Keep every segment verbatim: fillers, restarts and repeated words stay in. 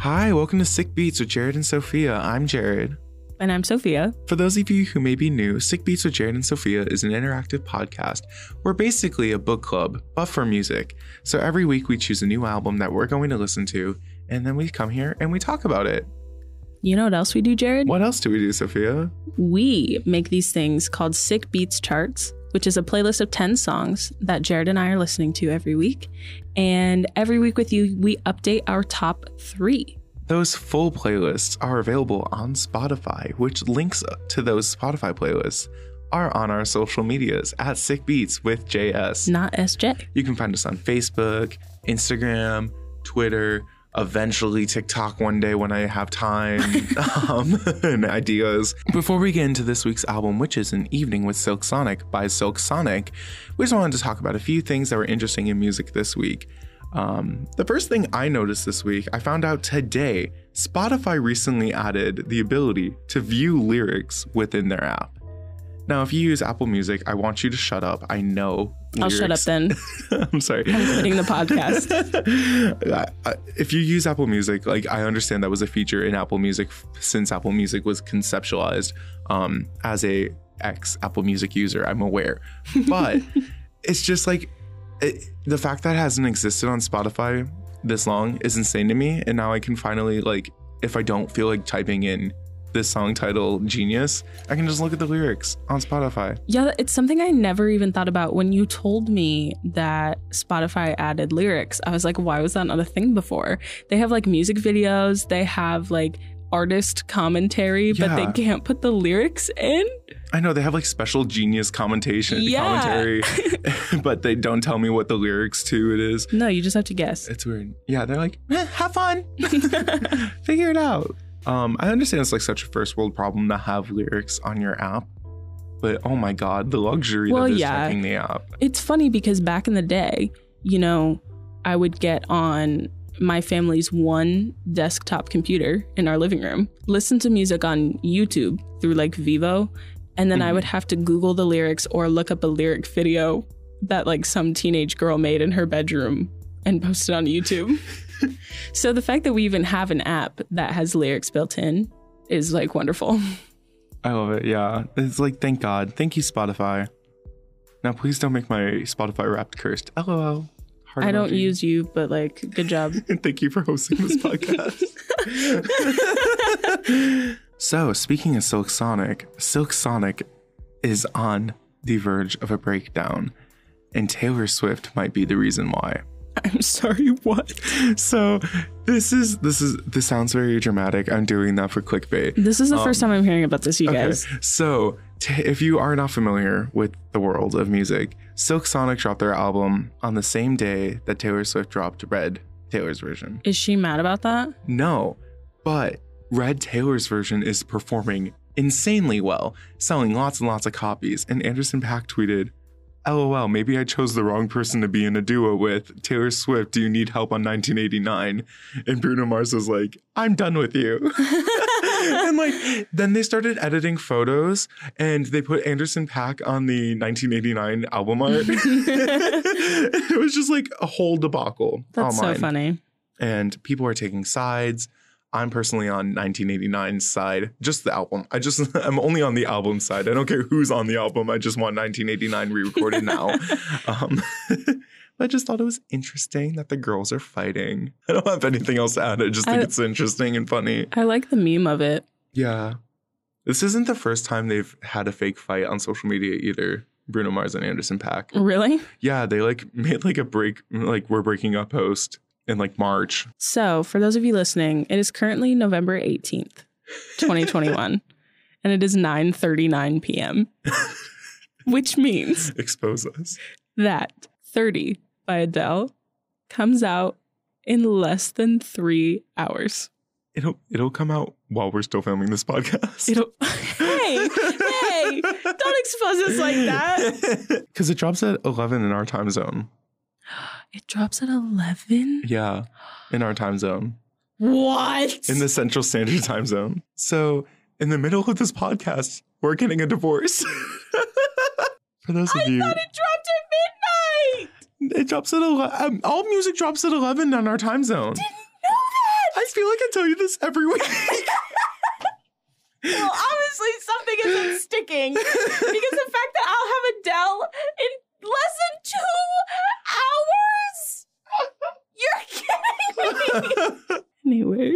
Hi, welcome to Sick Beats with Jared and Sophia. I'm Jared. And I'm Sophia. For those of you who may be new, Sick Beats with Jared and Sophia is an interactive podcast. We're basically a book club, but for music. So every week we choose a new album that we're going to listen to, and then we come here and we talk about it. You know what else we do, Jared? What else do we do, Sophia? We make these things called Sick Beats Charts, which is a playlist of ten songs that Jared and I are listening to every week. And every week with you, we update our top three. Those full playlists are available on Spotify, which links to those Spotify playlists are on our social medias at Sick Beats with J S. Not S J. You can find us on Facebook, Instagram, Twitter, eventually TikTok one day when I have time um, and ideas. Before we get into this week's album, which is An Evening with Silk Sonic by Silk Sonic, we just wanted to talk about a few things that were interesting in music this week. Um, the first thing I noticed this week, I found out today, Spotify recently added the ability to view lyrics within their app. Now, if you use Apple Music, I want you to shut up. I know lyrics. I'll shut up then. I'm sorry. I'm quitting the podcast. If you use Apple Music, like I understand that was a feature in Apple Music since Apple Music was conceptualized. Um, as a ex Apple Music user, I'm aware, but it's just like it, the fact that it hasn't existed on Spotify this long is insane to me. And now I can finally, like, if I don't feel like typing in this song title Genius, I can just look at the lyrics on Spotify. Yeah, it's something I never even thought about. When you told me that Spotify added lyrics, I was like, why was that not a thing before? They have like music videos, they have like artist commentary, yeah. but they can't put the lyrics in. I know they have like special Genius commentation yeah. commentary, but they don't tell me what the lyrics to it is. No, you just have to guess. It's weird. Yeah, they're like, eh, have fun. Figure it out. Um, I understand it's like such a first world problem to have lyrics on your app, but oh my God, the luxury well, that is yeah. checking the app. It's funny because back in the day, you know, I would get on my family's one desktop computer in our living room, listen to music on YouTube through like Vivo, and then mm-hmm. I would have to Google the lyrics or look up a lyric video that like some teenage girl made in her bedroom and post it on YouTube. So the fact that we even have an app that has lyrics built in is like wonderful. I love it. Yeah. It's like, thank God. Thank you, Spotify. Now, please don't make my Spotify Wrapped cursed. L O L. Heart I don't emoji. use you, but like, good job. And thank you for hosting this podcast. So, speaking of Silk Sonic, Silk Sonic is on the verge of a breakdown, and Taylor Swift might be the reason why. I'm sorry, what? So this is this is this sounds very dramatic. I'm doing that for clickbait. This is the um, first time I'm hearing about this, you okay. guys. So t- if you are not familiar with the world of music, Silk Sonic dropped their album on the same day that Taylor Swift dropped Red, Taylor's version. Is she mad about that? No, but Red, Taylor's version is performing insanely well, selling lots and lots of copies. And Anderson .Paak tweeted, L O L, maybe I chose the wrong person to be in a duo with. Taylor Swift, do you need help on nineteen eighty-nine? And Bruno Mars was like, I'm done with you. And like, then they started editing photos and they put Anderson .Paak on the nineteen eighty-nine album art. It was just like a whole debacle. That's online. So funny. And people are taking sides. I'm personally on nineteen eighty-nine's side, just the album. I just, I'm only on the album side. I don't care who's on the album. I just want nineteen eighty-nine re-recorded now. Um, I just thought it was interesting that the girls are fighting. I don't have anything else to add. I just think I, it's interesting and funny. I like the meme of it. Yeah. This isn't the first time they've had a fake fight on social media either. Bruno Mars and Anderson .Paak. Really? Yeah, they like made like a break, like we're breaking up post. In like March. So for those of you listening, it is currently November eighteenth, twenty twenty-one, and it is nine thirty-nine p.m., which means expose us that thirty by Adele comes out in less than three hours. It'll it'll come out while we're still filming this podcast. It'll hey hey don't expose us like that. Because it drops at eleven in our time zone. It drops at eleven? Yeah, in our time zone. What? In the Central Standard Time Zone. So, in the middle of this podcast, we're getting a divorce. For those of I you... I thought it dropped at midnight! It drops at eleven. Um, all music drops at eleven on our time zone. Didn't know I feel like I tell you this every week. Well, obviously something isn't sticking because the fact that I'll have Adele in less than two hours. You're kidding me.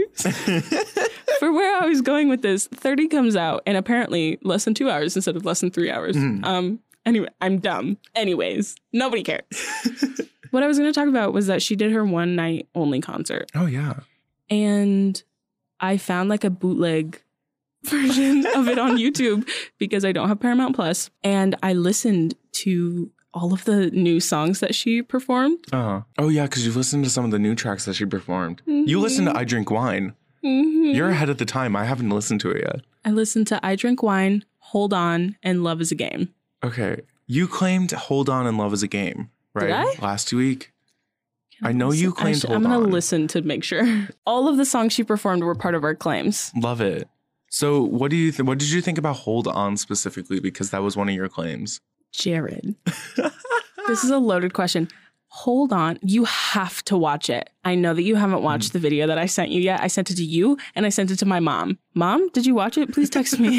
Anyways, for where I was going with this, thirty comes out and apparently less than two hours instead of less than three hours. Mm. Um. Anyway, I'm dumb. Anyways, nobody cares. What I was going to talk about was that she did her one night only concert. Oh, yeah. And I found like a bootleg version of it on YouTube because I don't have Paramount Plus, and I listened to all of the new songs that she performed. Uh-huh. Oh yeah, because you listened to some of the new tracks that she performed. Mm-hmm. You listened to I Drink Wine. Mm-hmm. You're ahead of the time. I haven't listened to it yet. I listened to I Drink Wine, Hold On, and Love Is a Game. Okay, you claimed Hold On and Love Is a Game, right? Did I? Last week. I, I know listen? you claimed should, Hold I'm On. I'm going to listen to make sure. All of the songs she performed were part of our claims. Love it. So what do you th- what did you think about Hold On specifically? Because that was one of your claims. Jared, this is a loaded question. Hold On. You have to watch it. I know that you haven't watched mm. the video that I sent you yet. I sent it to you and I sent it to my mom. Mom, did you watch it? Please text me.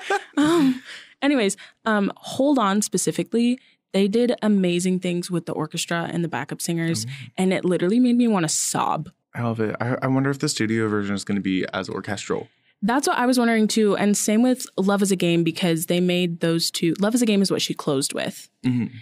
um, anyways, um, Hold On specifically, they did amazing things with the orchestra and the backup singers. Mm. And it literally made me want to sob. I love it. I, I wonder if the studio version is going to be as orchestral. That's what I was wondering too. And same with Love Is a Game, because they made those two. Love Is a Game is what she closed with. Mm-hmm.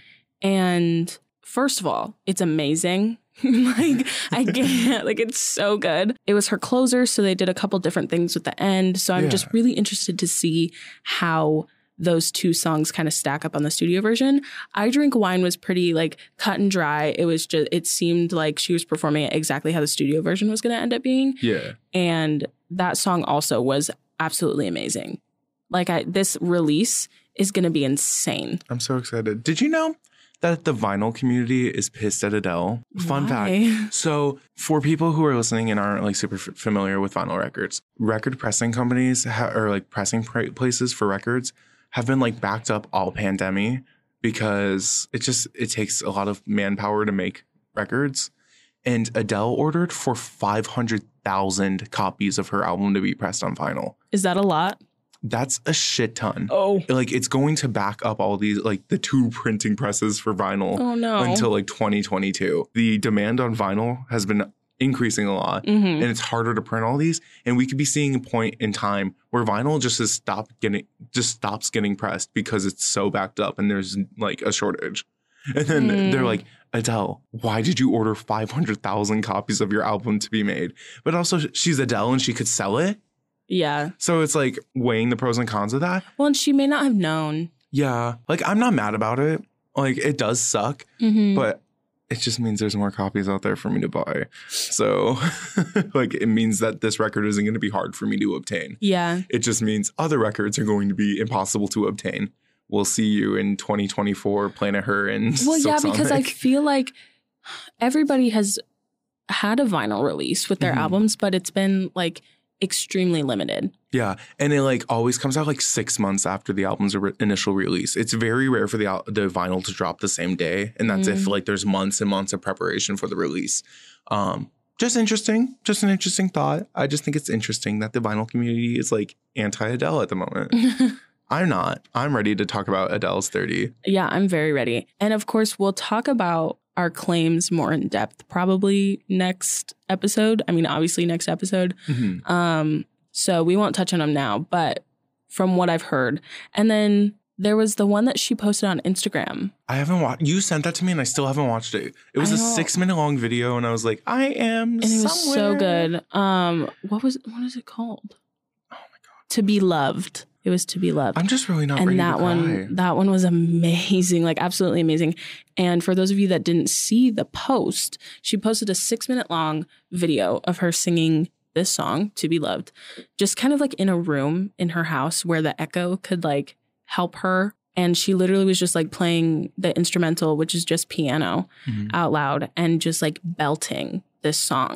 And first of all, it's amazing. Like, I can't, like, it's so good. It was her closer, so they did a couple different things with the end. So I'm yeah. just really interested to see how those two songs kind of stack up on the studio version. I Drink Wine was pretty like cut and dry. It was just, it seemed like she was performing it exactly how the studio version was going to end up being. Yeah. And that song also was absolutely amazing. Like, I, this release is going to be insane. I'm so excited. Did you know that the vinyl community is pissed at Adele? Fun Why? fact. So for people who are listening and aren't like super f- familiar with vinyl records, record pressing companies ha- or like pressing pr- places for records have been like backed up all pandemic because it just, it takes a lot of manpower to make records. And Adele ordered for five hundred thousand copies of her album to be pressed on vinyl. Is that a lot? That's a shit ton. Oh. Like, it's going to back up all these, like, the two printing presses for vinyl oh, no. until, like, twenty twenty-two. The demand on vinyl has been increasing a lot, mm-hmm. and it's harder to print all these. And we could be seeing a point in time where vinyl just has stopped getting, just stops getting pressed because it's so backed up and there's, like, a shortage. And then mm. they're like, Adele, why did you order five hundred thousand copies of your album to be made? But also, she's Adele and she could sell it. Yeah. So it's like weighing the pros and cons of that. Well, and she may not have known. Yeah. Like, I'm not mad about it. Like, it does suck, mm-hmm. but it just means there's more copies out there for me to buy. So, like, it means that this record isn't going to be hard for me to obtain. Yeah. It just means other records are going to be impossible to obtain. We'll see you in twenty twenty-four, Planet Her and Well, Silk yeah, Sonic. because I feel like everybody has had a vinyl release with their mm-hmm. albums, but it's been, like, extremely limited. Yeah. And it like always comes out like six months after the album's re- initial release. It's very rare for the al- the vinyl to drop the same day. And that's mm. if like there's months and months of preparation for the release. Um, just interesting. Just an interesting thought. I just think it's interesting that the vinyl community is like anti-Adele at the moment. I'm not. I'm ready to talk about Adele's thirty. Yeah, I'm very ready. And of course, we'll talk about our claims more in depth probably next episode. I mean, obviously next episode. Mm-hmm. Um, so we won't touch on them now, but from what I've heard. And then there was the one that she posted on Instagram. I haven't watched. You sent that to me and I still haven't watched it. It was a six minute long video and I was like, I am And it somewhere. was so good. Um, what was, what is it called? Oh my God. To Be Loved. It was To Be Loved. I'm just really not and ready that to cry. one, that one was amazing, like absolutely amazing. And for those of you that didn't see the post, she posted a six minute long video of her singing this song, To Be Loved, just kind of like in a room in her house where the echo could like help her. And she literally was just like playing the instrumental, which is just piano, mm-hmm. out loud and just like belting this song.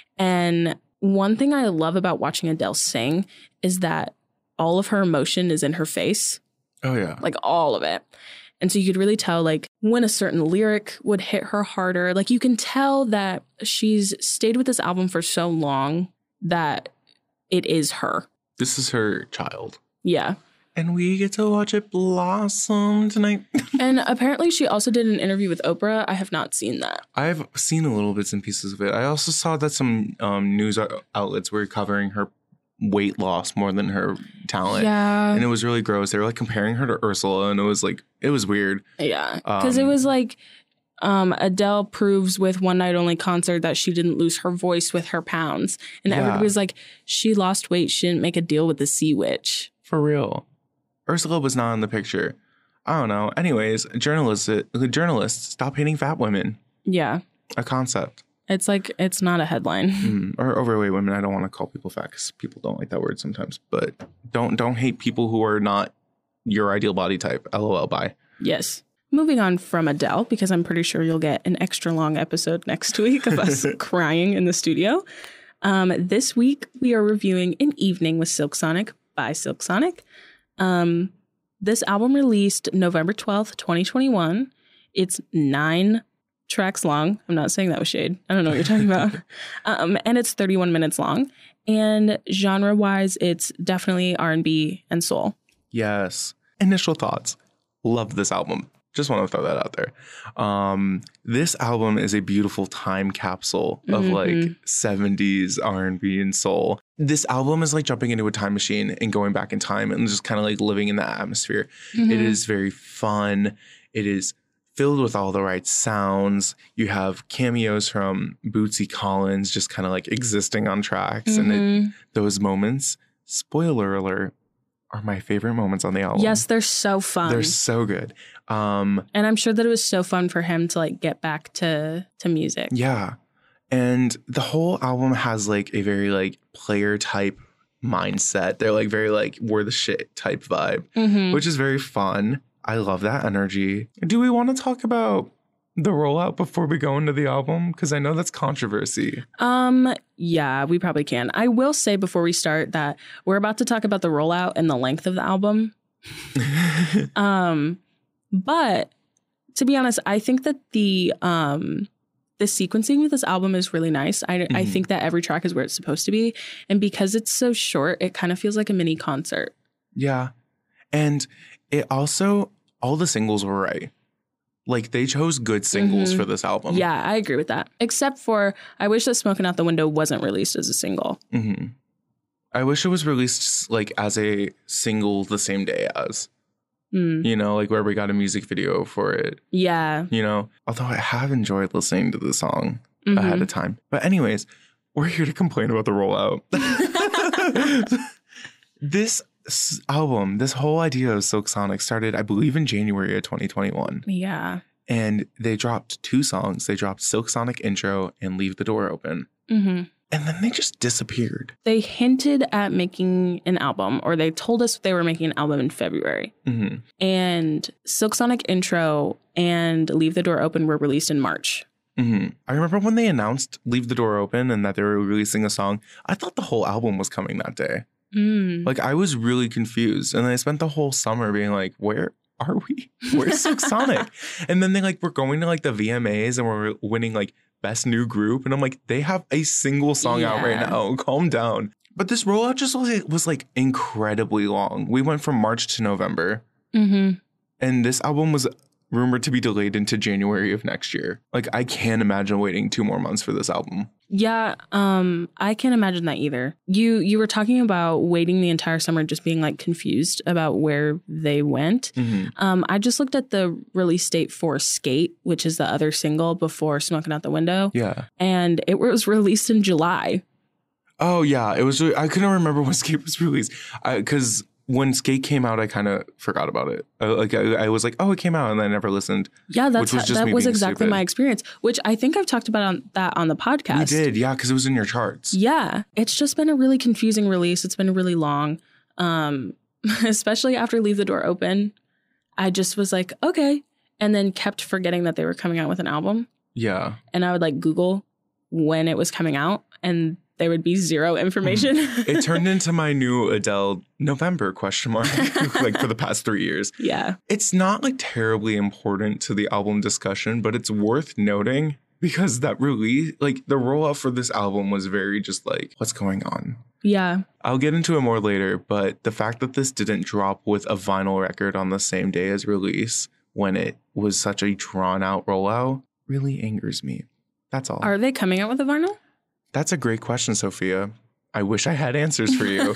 And one thing I love about watching Adele sing is that all of her emotion is in her face. Oh, yeah. Like all of it. And so you could really tell like when a certain lyric would hit her harder. Like you can tell that she's stayed with this album for so long that it is her. This is her child. Yeah. And we get to watch it blossom tonight. And apparently she also did an interview with Oprah. I have not seen that. I've seen a little bits and pieces of it. I also saw that some um, news outlets were covering her weight loss more than her talent. Yeah. And it was really gross. They were like comparing her to Ursula, and it was like, it was weird. Yeah. Because Um, it was like um, Adele proves with One Night Only concert that she didn't lose her voice with her pounds. And Yeah. everybody was like, she lost weight. She didn't make a deal with the Sea Witch. For real. Ursula was not in the picture. I don't know. Anyways, journalists, journalists, stop hating fat women. Yeah. A concept. It's like, it's not a headline. Mm, or overweight women. I don't want to call people fat because people don't like that word sometimes. But don't don't hate people who are not your ideal body type. LOL, bye. Yes. Moving on from Adele, because I'm pretty sure you'll get an extra long episode next week of us crying in the studio. Um, this week, we are reviewing An Evening with Silk Sonic by Silk Sonic. Um, this album released November twelfth, twenty twenty-one. It's nine tracks long. I'm not saying that with shade. I don't know what you're talking about. Um, and it's thirty-one minutes long. And genre-wise, it's definitely R and B and soul. Yes. Initial thoughts. Love this album. Just want to throw that out there. Um, this album is a beautiful time capsule of Mhm. like seventies R and B and soul. This album is like jumping into a time machine and going back in time and just kind of like living in that atmosphere. Mhm. It is very fun. It is filled with all the right sounds. You have cameos from Bootsy Collins just kind of like existing on tracks. And it, Mhm. those moments, spoiler alert, are my favorite moments on the album. Yes, they're so fun. They're so good. Um, And I'm sure that it was so fun for him to like get back to to music. yeah. And the whole album has like a very like player type mindset. They're like very like we're the shit type vibe, Mhm. which is very fun. I love that energy. Do we want to talk about the rollout before we go into the album? Because I know that's controversy. Um, yeah, we probably can. I will say before we start that we're about to talk about the rollout and the length of the album. Um, but to be honest, I think that the um the sequencing with this album is really nice. I I Mhm. think that every track is where it's supposed to be, and because it's so short, it kind of feels like a mini concert. Yeah. And it also, all the singles were right. Like they chose good singles Mhm. for this album. Yeah, I agree with that. Except for I wish that Smoking Out the Window wasn't released as a single. hmm I wish it was released like as a single the same day as, Mm, you know, like where we got a music video for it, yeah. you know, although I have enjoyed listening to the song Mhm. ahead of time. But anyways, we're here to complain about the rollout. This s- album, this whole idea of Silk Sonic started, I believe, in January of twenty twenty-one. Yeah. And they dropped two songs. They dropped Silk Sonic Intro and Leave the Door Open. hmm And then they just disappeared. They hinted at making an album, or they told us they were making an album in February. hmm And Silk Sonic Intro and Leave the Door Open were released in March. hmm I remember when they announced Leave the Door Open and that they were releasing a song, I thought the whole album was coming that day. Mm. Like, I was really confused. And I spent the whole summer being like, where are we? Where's Silk Sonic? And then they like, we're going to like the V M As and we're winning like Best New Group. And I'm like, they have a single song out right Yeah. now. Calm down. But this rollout just was, was like incredibly long. We went from March to November. hmm And this album was rumored to be delayed into January of next year. Like, I can't imagine waiting two more months for this album. Yeah, um, I can't imagine that either. You you were talking about waiting the entire summer, just being like confused about where they went. Mm-hmm. Um, I just looked at the release date for Skate, which is the other single before Smoking Out the Window, Yeah. and it was released in July. Oh, yeah. It was, I couldn't remember when Skate was released. Because when Skate came out, I kind of forgot about it. I, like I, I was like, oh, it came out, and I never listened. Yeah, that's Which was ha- just that me was being exactly stupid. my experience, which I think I've talked about on that on the podcast. We did, yeah, because it was in your charts. Yeah, it's just been a really confusing release. It's been really long, um, especially after Leave the Door Open. I just was like, okay, and then kept forgetting that they were coming out with an album. Yeah. And I would like Google when it was coming out, and there would be zero information. It turned into my new Adele November question mark, like for the past three years. Yeah. It's not like terribly important to the album discussion, but it's worth noting because that release, like the rollout for this album was very just like, what's going on? Yeah. I'll get into it more later, but the fact that this didn't drop with a vinyl record on the same day as release when it was such a drawn out rollout really angers me. That's all. Are they coming out with a vinyl? That's a great question, Sophia. I wish I had answers for you.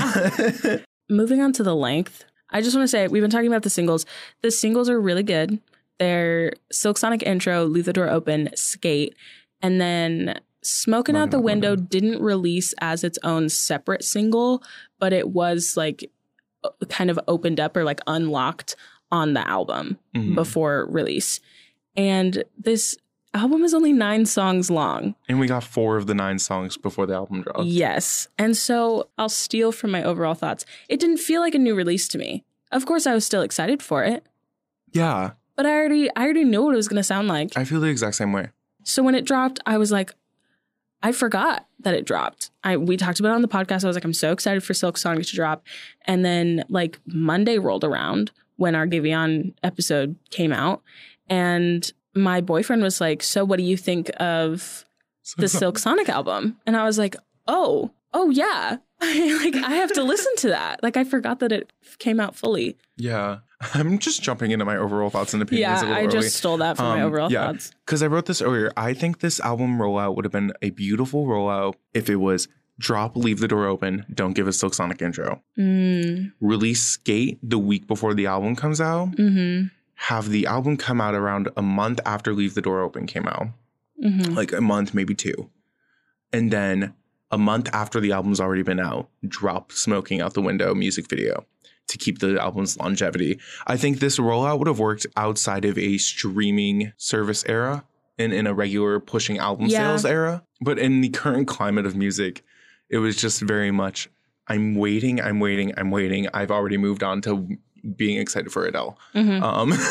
Moving on to the length, I just want to say, we've been talking about the singles. The singles are really good. They're Silk Sonic Intro, Leave the Door Open, Skate, and then Smoking Out the Window didn't release as its own separate single, but it was like kind of opened up or like unlocked on the album mm-hmm. before release. And this album is only nine songs long. And we got four of the nine songs before the album dropped. Yes. And so I'll steal from my overall thoughts. It didn't feel like a new release to me. Of course, I was still excited for it. Yeah. But I already I already knew what it was going to sound like. I feel the exact same way. So when it dropped, I was like, I forgot that it dropped. I we talked about it on the podcast. I was like, I'm so excited for Silk Sonic to drop. And then like Monday rolled around when our Giveon episode came out. And my boyfriend was like, so what do you think of the Silk Sonic album? And I was like, oh, oh yeah. Like I have to listen to that. Like I forgot that it came out fully. Yeah. I'm just jumping into my overall thoughts and opinions. Yeah, a little I early. just stole that from um, my overall yeah, thoughts. Because I wrote this earlier. I think this album rollout would have been a beautiful rollout if it was drop, leave the door open, don't give a Silk Sonic intro. Mm. Release Skate the week before the album comes out. Mm-hmm. Have the album come out around a month after Leave the Door Open came out. Mm-hmm. Like a month, maybe two. And then a month after the album's already been out, drop Smoking Out the Window music video to keep the album's longevity. I think this rollout would have worked outside of a streaming service era and in a regular pushing album yeah. sales era. But in the current climate of music, it was just very much, I'm waiting, I'm waiting, I'm waiting. I've already moved on to being excited for Adele. Mm-hmm.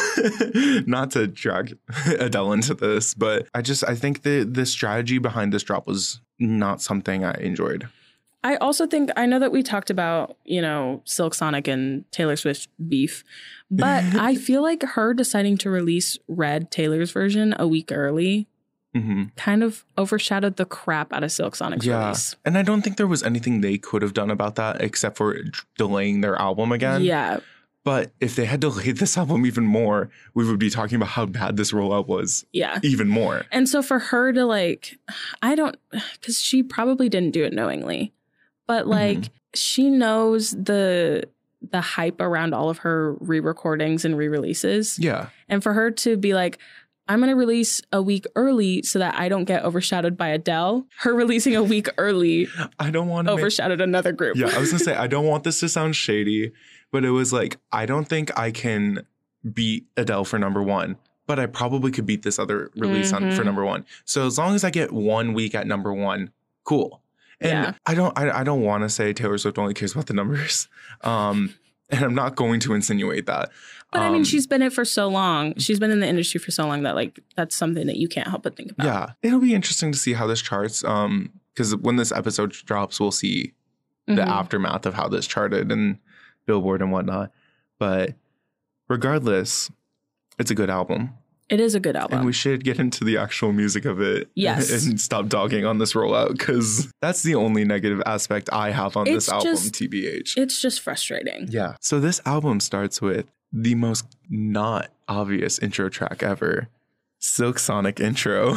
Um, not to drag Adele into this, but I just, I think the, the strategy behind this drop was not something I enjoyed. I also think, I know that we talked about, you know, Silk Sonic and Taylor Swift beef, but I feel like her deciding to release Red, Taylor's version, a week early mm-hmm. kind of overshadowed the crap out of Silk Sonic's yeah. release. And I don't think there was anything they could have done about that except for delaying their album again. Yeah. But if they had delayed this album even more, we would be talking about how bad this rollout was. Yeah. Even more. And so for her to like, I don't, because she probably didn't do it knowingly, but like mm-hmm. she knows the the hype around all of her re-recordings and re-releases. Yeah. And for her to be like, I'm going to release a week early so that I don't get overshadowed by Adele. Her releasing a week early I don't want to overshadowed make... another group. Yeah, I was going to say, I don't want this to sound shady, but it was like, I don't think I can beat Adele for number one, but I probably could beat this other release mm-hmm. on for number one. So as long as I get one week at number one, cool. And yeah. I don't I, I don't want to say Taylor Swift only cares about the numbers. Um, and I'm not going to insinuate that. But um, I mean, she's been in it for so long. She's been in the industry for so long that like that's something that you can't help but think about. Yeah. It'll be interesting to see how this charts. Um, because when this episode drops, we'll see mm-hmm. the aftermath of how this charted and Billboard and whatnot. But regardless, it's a good album. It is a good album. And we should get into the actual music of it. Yes. And stop dogging on this rollout because that's the only negative aspect I have on it's this album, just, T B H. It's just frustrating. Yeah. So this album starts with the most not obvious intro track ever. Silk Sonic Intro.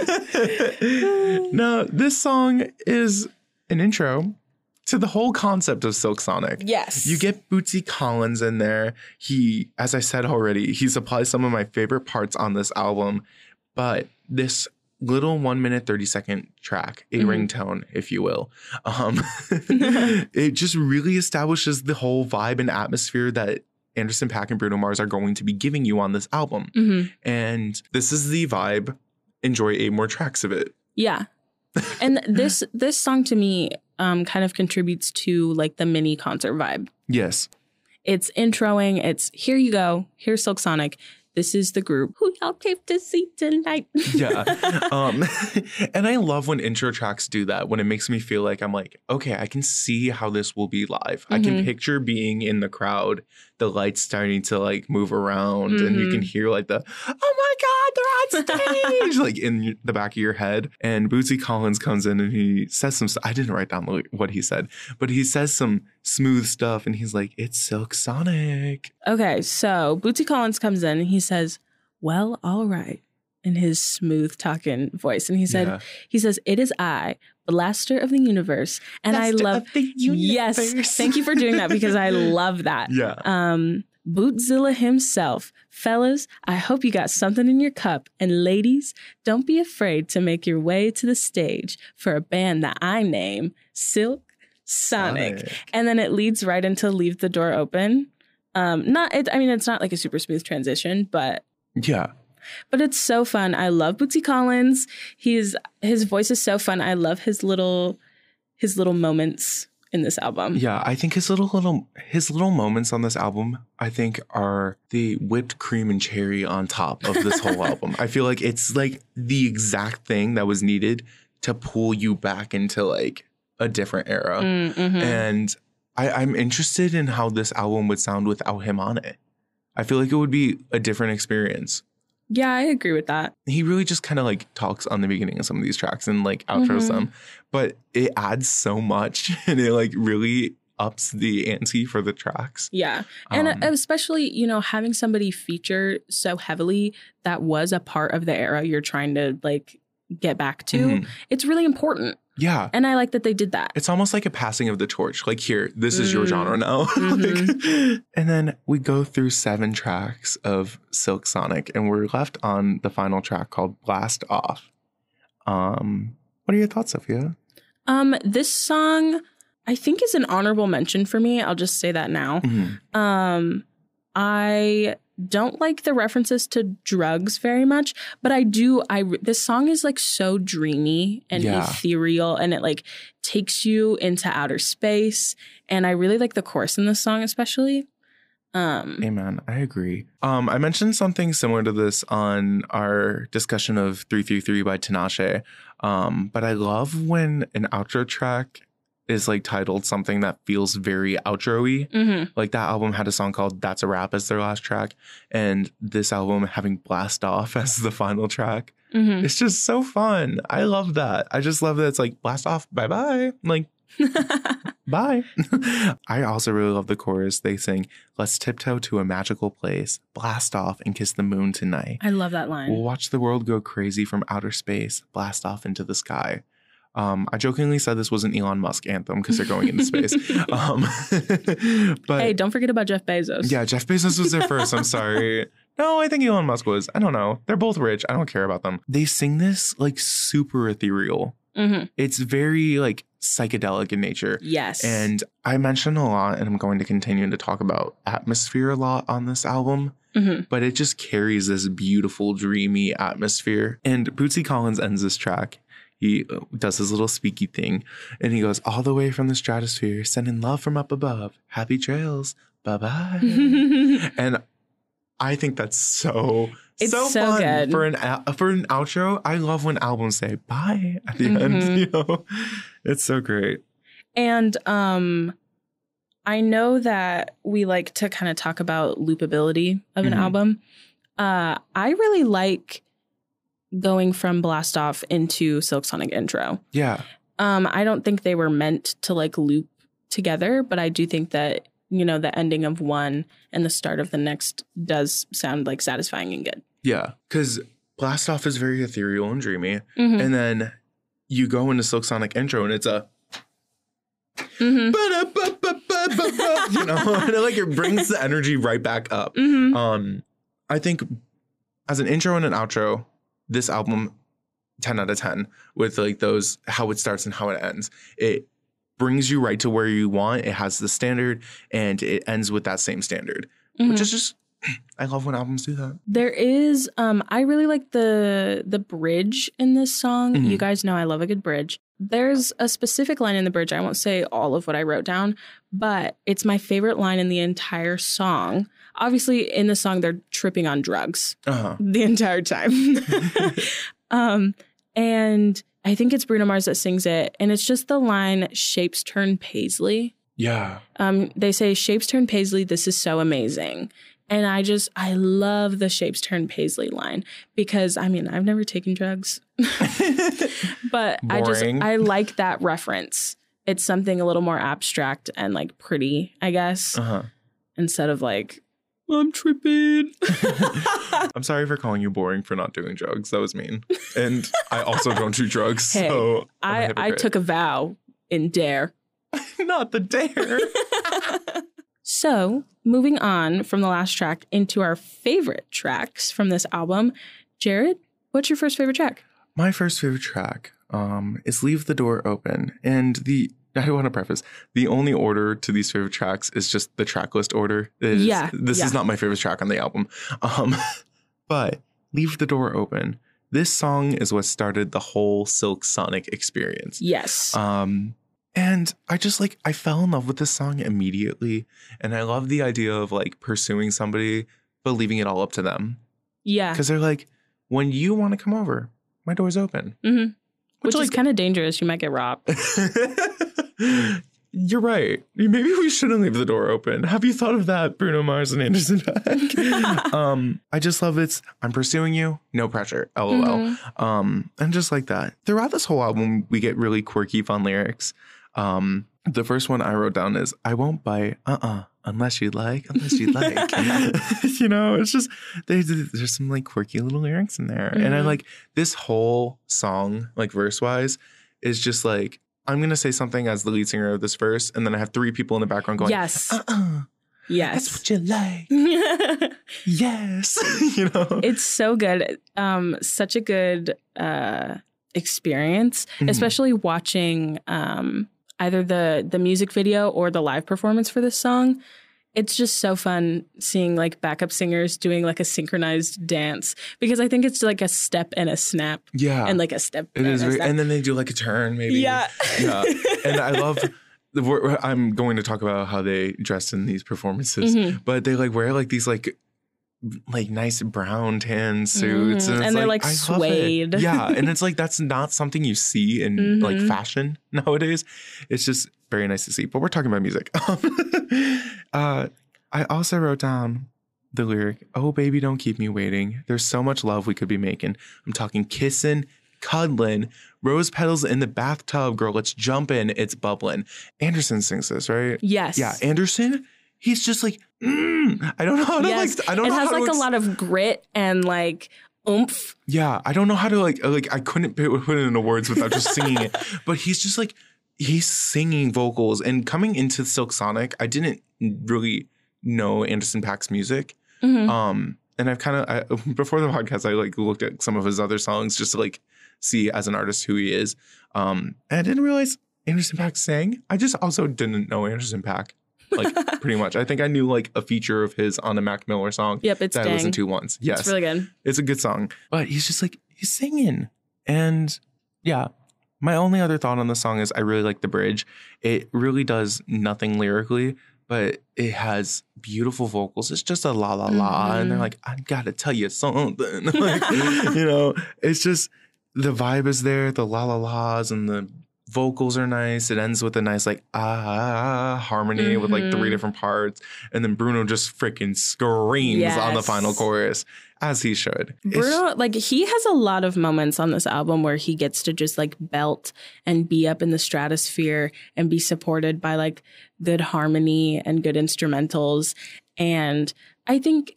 Now, this song is an intro to the whole concept of Silk Sonic. Yes. You get Bootsy Collins in there. He, as I said already, he supplies some of my favorite parts on this album. But this little one minute, thirty second track, a mm-hmm. ringtone, if you will, um, it just really establishes the whole vibe and atmosphere that Anderson .Paak and Bruno Mars are going to be giving you on this album. Mm-hmm. And this is the vibe. Enjoy eight more tracks of it. Yeah. And this this song to me um, kind of contributes to like the mini concert vibe. Yes. It's introing. It's here you go. Here's Silk Sonic. this is the group who y'all came to see tonight. Yeah. Um, and I love when intro tracks do that, when it makes me feel like I'm like, okay, I can see how this will be live. Mm-hmm. I can picture being in the crowd, the lights starting to like move around, mm-hmm. and you can hear like the, oh my God, they're on stage, like in the back of your head. And Bootsy Collins comes in and he says some stuff. I didn't write down what he said, but he says some smooth stuff and he's like, it's Silk Sonic. Okay, so Bootsy Collins comes in and he says, well, all right, in his smooth talking voice. And he said, yeah. he says, it is I, Blaster of the Universe. And Blaster I love, of the universe. Yes, thank you for doing that because I love that. Yeah. Um, Bootzilla himself. Fellas, I hope you got something in your cup. And ladies, don't be afraid to make your way to the stage for a band that I name Silk Sonic. Sonic. And then it leads right into Leave the Door Open. Um, not, it, I mean, it's not like a super smooth transition, but yeah. But it's so fun. I love Bootsy Collins. He's his voice is so fun. I love his little his little moments in this album. Yeah, I think his little little his little moments on this album, I think, are the whipped cream and cherry on top of this whole album. I feel like it's like the exact thing that was needed to pull you back into like a different era. Mm-hmm. And I, I'm interested in how this album would sound without him on it. I feel like it would be a different experience. Yeah, I agree with that. He really just kind of like talks on the beginning of some of these tracks and like outros mm-hmm. them, but it adds so much and it like really ups the ante for the tracks. Yeah. And um, especially, you know, having somebody feature so heavily that was a part of the era you're trying to like get back to, mm-hmm. it's really important. Yeah. And I like that they did that. It's almost like a passing of the torch. Like, here, this is mm. your genre now. Mm-hmm. like, and then we go through seven tracks of Silk Sonic and we're left on the final track called Blast Off. Um, what are your thoughts, Sophia? Um, this song, I think, is an honorable mention for me. I'll just say that now. Mm-hmm. Um, I don't like the references to drugs very much, but I do. I this song is like so dreamy and yeah. ethereal, and it like takes you into outer space. And I really like the chorus in this song, especially. Um, Amen. I agree. Um, I mentioned something similar to this on our discussion of three three three by Tinashe. Um, but I love when an outro track is like titled something that feels very outro-y. Mm-hmm. Like that album had a song called That's a Wrap as their last track. And this album having Blast Off as the final track. Mm-hmm. It's just so fun. I love that. I just love that it's like blast off. Bye-bye. Like, bye. I also really love the chorus. They sing, let's tiptoe to a magical place, blast off and kiss the moon tonight. I love that line. We'll watch the world go crazy from outer space, blast off into the sky. Um, I jokingly said this was an Elon Musk anthem because they're going into space. Um, but hey, don't forget about Jeff Bezos. Yeah, Jeff Bezos was there first. I'm sorry. No, I think Elon Musk was. I don't know. They're both rich. I don't care about them. They sing this like super ethereal. Mm-hmm. It's very like psychedelic in nature. Yes. And I mentioned a lot, and I'm going to continue to talk about atmosphere a lot on this album. Mm-hmm. But it just carries this beautiful, dreamy atmosphere. And Bootsy Collins ends this track. He does his little speaky thing and he goes, all the way from the stratosphere, sending love from up above. Happy trails. Bye-bye. And I think that's so, it's so, so fun good. for an for an outro. I love when albums say bye at the mm-hmm. end. You know, it's so great. And um, I know that we like to kind of talk about loopability of an mm-hmm. album. Uh, I really like going from Blast Off into Silk Sonic intro. Yeah. Um, I don't think they were meant to like loop together, but I do think that, you know, the ending of one and the start of the next does sound like satisfying and good. Yeah. Because Blast Off is very ethereal and dreamy. Mm-hmm. And then you go into Silk Sonic intro and it's a mm-hmm. you know, and it, like it brings the energy right back up. Mm-hmm. Um, I think as an intro and an outro, this album, ten out of ten, with like those, how it starts and how it ends. It brings you right to where you want. It has the standard and it ends with that same standard, mm-hmm. which is just I love when albums do that. There is, um, I really like the the bridge in this song. Mhm. You guys know I love a good bridge. There's a specific line in the bridge. I won't say all of what I wrote down, but it's my favorite line in the entire song. Obviously, in the song, they're tripping on drugs Uh-huh. the entire time. um, and I think it's Bruno Mars that sings it. And it's just the line, shapes turn paisley. Yeah. Um, they say, shapes turn paisley, this is so amazing. And I just, I love the shapes turn paisley line because, I mean, I've never taken drugs, but I just, Boring. I like that reference. It's something a little more abstract and like pretty, I guess, Uh-huh. instead of like, I'm tripping. I'm sorry for calling you boring for not doing drugs. That was mean. And I also don't do drugs. Hey, so I'm a I, I hypocrite. took a vow in Dare. Not the dare. So, moving on from the last track into our favorite tracks from this album, Jared, what's your first favorite track? My first favorite track um, is Leave the Door Open. And the I want to preface, the only order to these favorite tracks is just the track list order. It is- Yeah, This yeah. is not my favorite track on the album. Um, but Leave the Door Open. This song is what started the whole Silk Sonic experience. Yes. Um, and I just like, I fell in love with this song immediately. And I love the idea of like pursuing somebody, but leaving it all up to them. yeah. Because they're like, when you want to come over, my door's open. Mm-hmm. Which, Which, is like- kind of dangerous. You might get robbed. You're right. Maybe we shouldn't leave the door open. Have you thought of that, Bruno Mars and Anderson .Paak? um, I just love it's, I'm pursuing you, no pressure, lol. Mhm. Um, and just like that. Throughout this whole album, we get really quirky, fun lyrics. Um, the first one I wrote down is, I won't bite, uh-uh, unless you'd like, unless you'd like. You know, it's just, they, there's some like quirky little lyrics in there. And I Mhm. like this whole song, like verse-wise, is just like, I'm going to say something as the lead singer of this verse, and then I have three people in the background going, Yes. uh-uh, that's Yes. what you like. Yes. You know? It's so good. Um, such a good uh, experience, Mhm. especially watching um, either the the music video or the live performance for this song. It's just so fun seeing like backup singers doing like a synchronized dance because I think it's like a step and a snap Yeah. and like a step. It and is a very, snap. and then they do like a turn, maybe. Yeah. Yeah. And I love, the, we're- I'm going to talk about how they dressed in these performances, Mhm. but they like wear like these like, like nice brown tan suits. Mhm. And, it's And they're, like, I love it. suede. Yeah. And it's like, that's not something you see in like Mhm. fashion nowadays. It's just very nice to see, but we're talking about music. uh, I also wrote down the lyric, oh, baby, don't keep me waiting. There's so much love we could be making. I'm talking kissing, cuddling, rose petals in the bathtub, girl. Let's jump in. It's bubbling. Anderson sings this, right? Yes. Yeah. Anderson, he's just like, mm. I don't know how to Yes. like, I don't it know has how like to a ex- lot of grit and like oomph. Yeah. I don't know how to like, like, I couldn't put put it into words without just singing it. But he's just like, he's singing vocals. And coming into Silk Sonic, I didn't really know Anderson .Paak's music. Mhm. Um, and I've kind of, before the podcast, I like looked at some of his other songs just to like see as an artist who he is. Um, and I didn't realize Anderson .Paak sang. I just also didn't know Anderson .Paak, like pretty much. I think I knew like a feature of his on a Mac Miller song Yep, it's that I dang. listened to once. Yes, It's really good. it's a good song, but he's just like, he's singing. And yeah, my only other thought on the song is I really like the bridge. It really does nothing lyrically, but it has beautiful vocals. It's just a la la la. Mhm. And they're like, I gotta tell you something. Like, you know, it's just the vibe is there, the la la la's and the vocals are nice. It ends with a nice like ah harmony with like three Mhm. different parts. And then Bruno just freaking screams on the Yes. final chorus, as he should. It's- Bruno, like he has a lot of moments on this album where he gets to just like belt and be up in the stratosphere and be supported by like good harmony and good instrumentals. And I think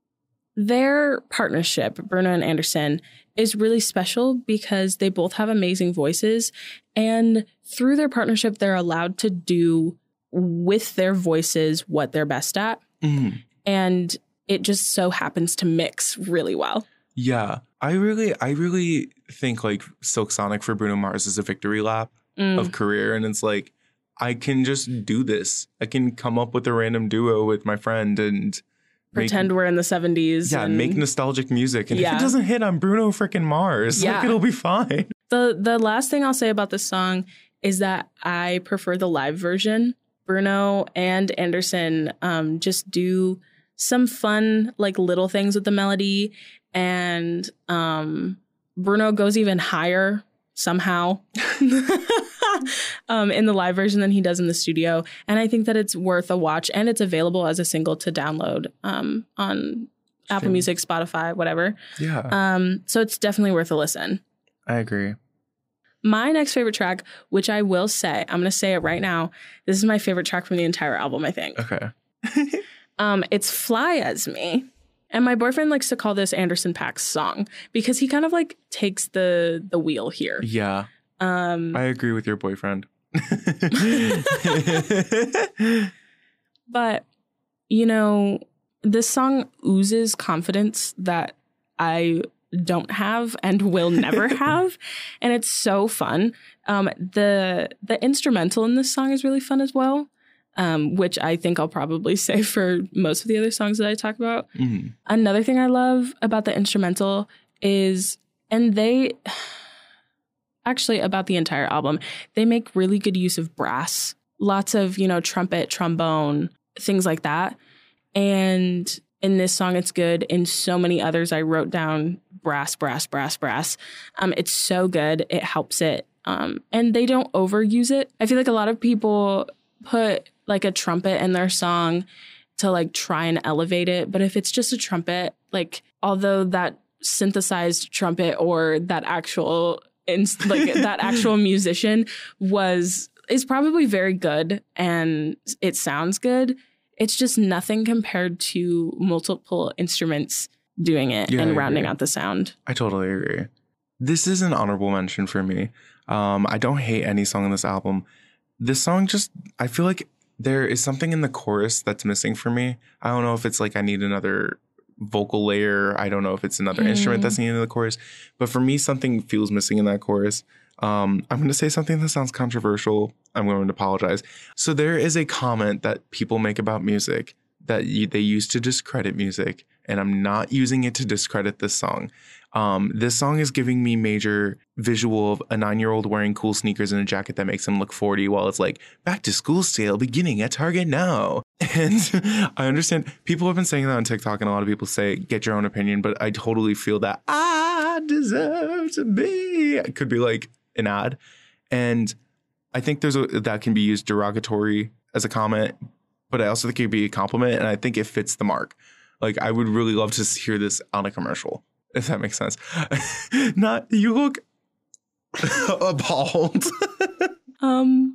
their partnership, Bruno and Anderson, is really special because they both have amazing voices. And through their partnership, they're allowed to do with their voices what they're best at. Mhm. And it just so happens to mix really well. Yeah, I really, I really think like Silk Sonic for Bruno Mars is a victory lap Mm. of career, and it's like I can just do this. I can come up with a random duo with my friend and pretend make, we're in the seventies. Yeah, and make nostalgic music. And yeah. if it doesn't hit on Bruno freaking Mars, yeah. like, it'll be fine. The the last thing I'll say about this song is that I prefer the live version. Bruno and Anderson um, just do some fun, like, little things with the melody. And um, Bruno goes even higher somehow um, in the live version than he does in the studio. And I think that it's worth a watch. And it's available as a single to download um, on Apple Stream. Music, Spotify, whatever. Yeah. Um, so it's definitely worth a listen. I agree. My next favorite track, which I will say, I'm going to say it right now. This is my favorite track from the entire album, I think. Okay. um, it's Fly As Me. And my boyfriend likes to call this Anderson .Paak's song because he kind of like takes the the wheel here. Yeah. Um, I agree with your boyfriend. But, you know, this song oozes confidence that I don't have and will never have. And it's so fun. Um, the the instrumental in this song is really fun as well. Um, which I think I'll probably say for most of the other songs that I talk about. Mm-hmm. Another thing I love about the instrumental is, and they, actually about the entire album, they make really good use of brass. Lots of, you know, trumpet, trombone, things like that. And in this song, it's good. In so many others, I wrote down brass, brass, brass, brass. Um, it's so good. It helps it. Um, and they don't overuse it. I feel like a lot of people put like a trumpet in their song to like try and elevate it. But if it's just a trumpet, like, although that synthesized trumpet or that actual ins- like that actual musician was is probably very good and it sounds good, it's just nothing compared to multiple instruments doing it yeah, and rounding out the sound. I totally agree. This is an honorable mention for me. Um, I don't hate any song on this album. This song just, I feel like there is something in the chorus that's missing for me. I don't know if it's like I need another vocal layer. I don't know if it's another mm. instrument that's needed in the chorus. But for me, something feels missing in that chorus. Um, I'm going to say something that sounds controversial. I'm going to apologize. So there is a comment that people make about music that you, they use to discredit music. And I'm not using it to discredit this song. Um, this song is giving me major visual of a nine-year-old wearing cool sneakers and a jacket that makes him look forty while it's like, back to school sale beginning at Target now. And I understand people have been saying that on TikTok and a lot of people say, get your own opinion. But I totally feel that I deserve to be. It could be like an ad. And I think there's a, that can be used derogatory as a comment. But I also think it could be a compliment. And I think it fits the mark. Like, I would really love to hear this on a commercial, if that makes sense. Not, you look appalled. um,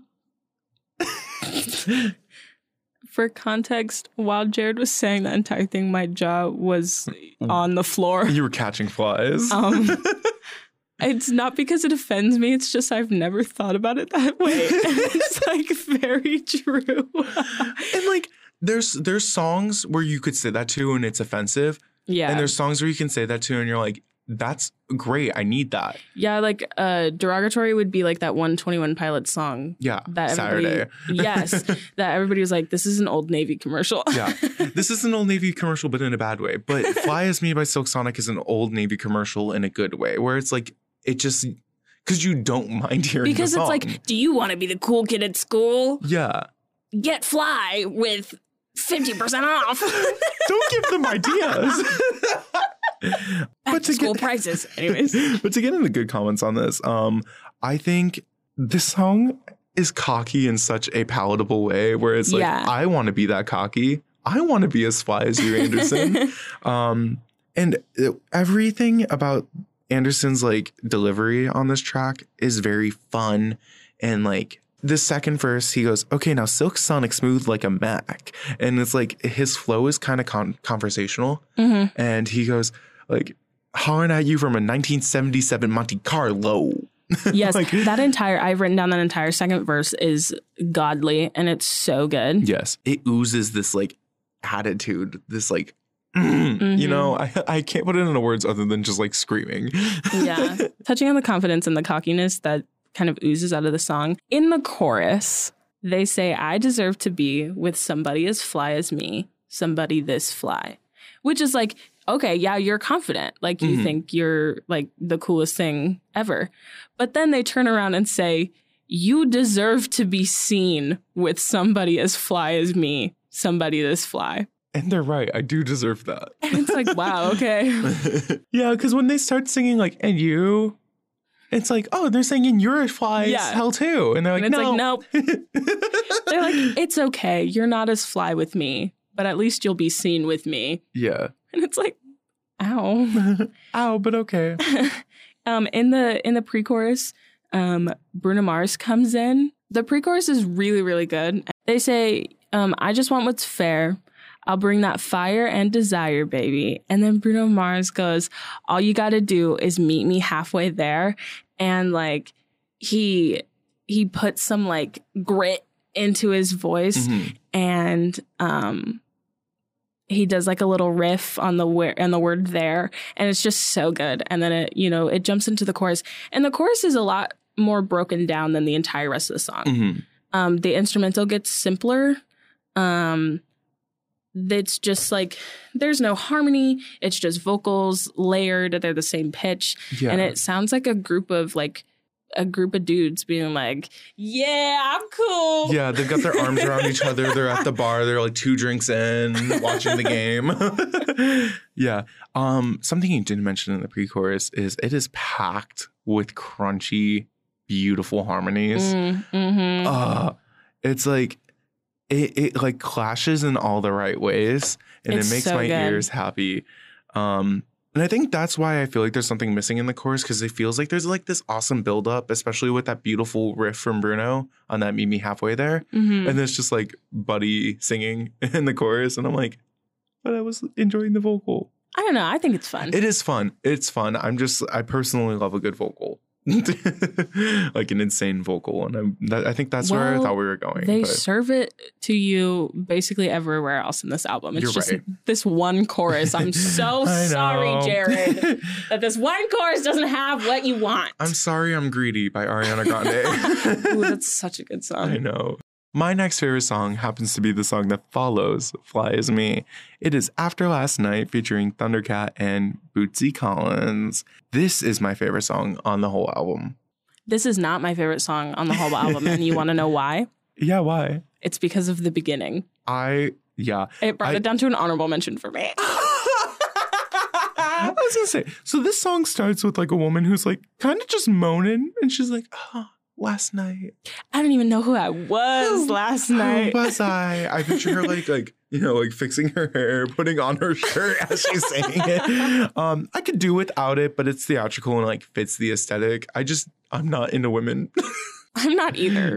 for context, while Jared was saying that entire thing, my jaw was on the floor. You were catching flies. Um, it's not because it offends me. It's just I've never thought about it that way. It's like very true. And like, There's there's songs where you could say that to and it's offensive. Yeah. And there's songs where you can say that to and you're like, that's great. I need that. Yeah, like uh, derogatory would be like that one twenty-one Pilots song. Yeah, that Saturday. Yes, that everybody was like, this is an Old Navy commercial. Yeah, this is an Old Navy commercial, but in a bad way. But Fly As Me by Silk Sonic is an Old Navy commercial in a good way, where it's like, it just, because you don't mind hearing because the song. Because it's like, do you want to be the cool kid at school? Yeah. Get Fly with fifty percent off. Don't give them ideas. But to school get, prices. Anyways. But to get into good comments on this, um, I think this song is cocky in such a palatable way where it's like, yeah. I want to be that cocky. I want to be as fly as you, Anderson. um, and it, everything about Anderson's like delivery on this track is very fun and like, the second verse, he goes, okay, now Silk Sonic smooth like a Mac. And it's like his flow is kind of con- conversational. Mm-hmm. And he goes like, hollering at you from a nineteen seventy-seven Monte Carlo. Yes, like, that entire, I've written down that entire second verse is godly and it's so good. Yes, it oozes this like attitude, this like, mm, mm-hmm. you know, I, I can't put it into words other than just like screaming. Yeah, touching on the confidence and the cockiness that kind of oozes out of the song. In the chorus, they say, I deserve to be with somebody as fly as me, somebody this fly. which is like, okay, yeah, you're confident. Like you Mhm. think you're like the coolest thing ever. But then they turn around and say, you deserve to be seen with somebody as fly as me, somebody this fly. And they're right. I do deserve that. And it's like, wow, okay. Yeah, because when they start singing like, and you, it's like, oh, they're singing you're a fly Yeah. as hell too. And they're like, And it's no. like, nope. They're like, it's okay. You're not as fly with me, but at least you'll be seen with me. Yeah. And it's like, ow. Ow, but okay. um, in the in the pre-chorus, um, Bruno Mars comes in. The pre-chorus is really, really good. They say, um, I just want what's fair. I'll bring that fire and desire, baby. And then Bruno Mars goes, all you got to do is meet me halfway there. And like he he puts some like grit into his voice, Mhm. and um he does like a little riff on the word and the word there, and it's just so good. And then it, you know, it jumps into the chorus, and the chorus is a lot more broken down than the entire rest of the song. Mhm. Um, the instrumental gets simpler. Um, it's just like there's no harmony. It's just vocals layered. They're the same pitch, Yeah. and it sounds like a group of like a group of dudes being like, "Yeah, I'm cool." Yeah, they've got their arms around each other. They're at the bar. They're like two drinks in, watching the game. Yeah. Um, something you didn't mention in the pre-chorus is it is packed with crunchy, beautiful harmonies. Mm, mhm. Uh, it's like it, it like clashes in all the right ways, and It's it makes so my good. ears happy. Um, and I think that's why I feel like there's something missing in the chorus, because it feels like there's like this awesome buildup, especially with that beautiful riff from Bruno on that Meet Me Halfway there. Mhm. And it's just like Buddy singing in the chorus. And I'm like, but I was enjoying the vocal. I don't know. I think it's fun. It is fun. It's fun. I'm just, I personally love a good vocal. Like an insane vocal. And I'm, that, I think that's where I Well, thought we were going. They but serve it to you basically everywhere else in this album. It's You're just right. this one chorus. I'm so I sorry, know. Jared, that this one chorus doesn't have what you want. I'm Sorry I'm Greedy by Ariana Grande. Ooh, that's such a good I song. know. My next favorite song happens to be the song that follows Fly As Me. It is After Last Night featuring Thundercat and Bootsy Collins. This is my favorite song on the whole album. This is not my favorite song on the whole album, and you want to know why? Yeah, why? It's because of the beginning. I, yeah. It brought I- it down to an honorable mention for me. I was gonna say, so this song starts with like a woman who's like kind of just moaning, and she's like, oh, last night. I don't even know who I was Who- last Who night. was I? I picture her like like you know like fixing her hair, putting on her shirt as she's saying it. Um, I could do without it, but it's theatrical and like fits the aesthetic. I just I'm not into women. I'm not either.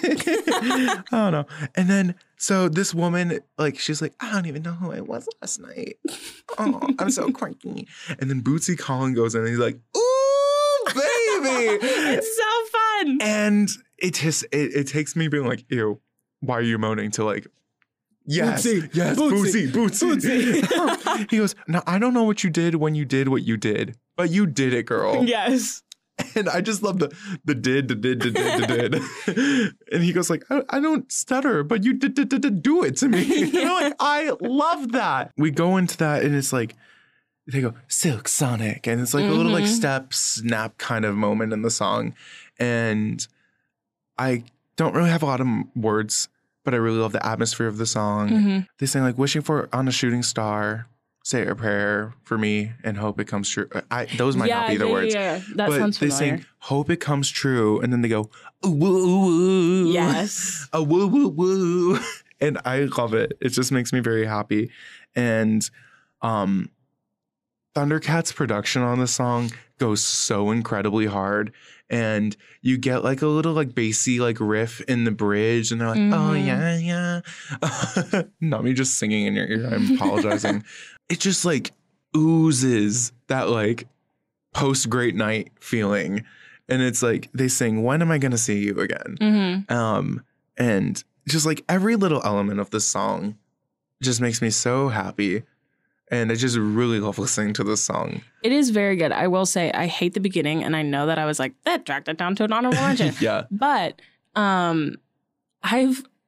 I don't know. And then so this woman like she's like I don't even know who I was last night. Oh, I'm so cranky. And then Bootsy Collins goes in and he's like, ooh, baby. It's so fun. And it just it, it takes me being like, ew, why are you moaning to like yes, Bootsy, yes, Bootsy, Bootsy, Bootsy. He goes, now I don't know what you did when you did what you did, but you did it, girl. Yes. And I just love the the did, the did, the did, the did. And he goes like, I, I don't stutter, but you did, did, did, did do it to me. And I'm like, I love that. We go into that and it's like, they go Silk Sonic, and it's like a little like Mhm. step snap kind of moment in the song. And I don't really have a lot of m- words, but I really love the atmosphere of the song. Mhm. They sing like wishing for on a shooting star, say a prayer for me and hope it comes true. I those might yeah, not be the yeah, words. Yeah, that but sounds they familiar. sing hope it comes true, and then they go ooh, woo, woo, woo. Yes. A woo woo woo. And I love it. It just makes me very happy. And um Thundercat's production on the song goes so incredibly hard. And you get like a little like bassy like riff in the bridge, and they're like, oh Mhm. yeah, yeah. Not me just singing in your ear. I'm apologizing. It just like oozes that like post great night feeling. And it's like they sing, when am I gonna see you again? Mhm. Um, and just like every little element of the song just makes me so happy. And I just really love listening to this song. It is very good. I will say I hate the beginning, and I know that I was like, that dragged it down to an honorable mention. Yeah. But um I've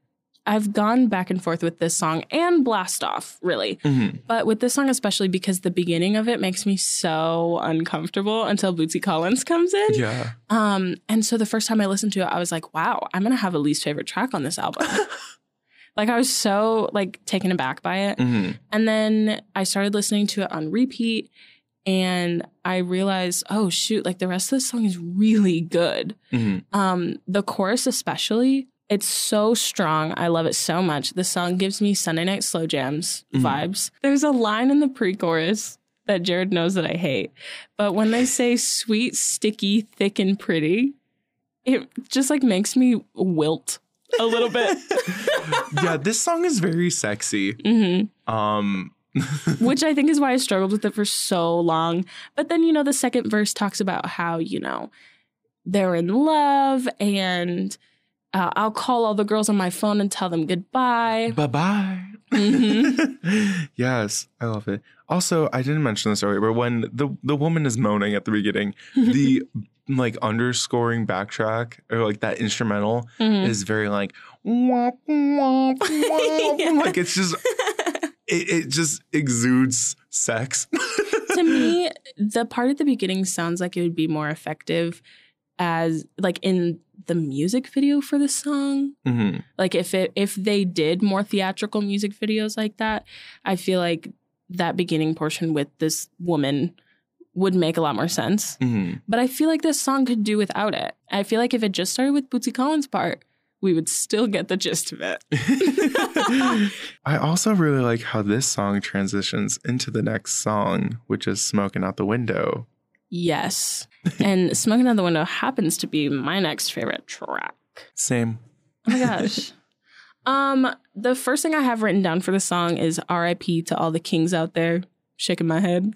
I've gone back and forth with this song and Blast Off, really. Mm-hmm. But with this song especially because the beginning of it makes me so uncomfortable until Bootsy Collins comes in. Yeah. Um, and so the first time I listened to it, I was like, wow, I'm going to have a least favorite track on this album. Like, I was so, like, taken aback by it. Mm-hmm. And then I started listening to it on repeat, and I realized, oh, shoot, like, the rest of the song is really good. Mm-hmm. Um, the chorus especially, it's so strong. I love it so much. The song gives me Sunday Night Slow Jams Mm-hmm. vibes. There's a line in the pre-chorus that Jared knows that I hate. But when they say sweet, sticky, thick, and pretty, it just, like, makes me wilt a little bit. Yeah, this song is very sexy. Mm-hmm. Um, Which I think is why I struggled with it for so long. But then, you know, the second verse talks about how, you know, they're in love and uh, I'll call all the girls on my phone and tell them goodbye. Bye-bye. Mm-hmm. Yes, I love it. Also, I didn't mention this earlier, but when the, the woman is moaning at the beginning, the like underscoring backtrack or like that instrumental Mm-hmm. is very like womp, womp, womp. Yeah. Like it's just it, it just exudes sex. To me, the part at the beginning sounds like it would be more effective as like in the music video for the song. Mm-hmm. Like if it if they did more theatrical music videos like that, I feel like that beginning portion with this woman would make a lot more sense. Mm-hmm. But I feel like this song could do without it. I feel like if it just started with Bootsy Collins' part, we would still get the gist of it. I also really like how this song transitions into the next song, which is Smoking Out the Window. Yes. And Smoking Out the Window happens to be my next favorite track. Same. Oh my gosh. um, the first thing I have written down for the song is R I P to all the kings out there. Shaking my head.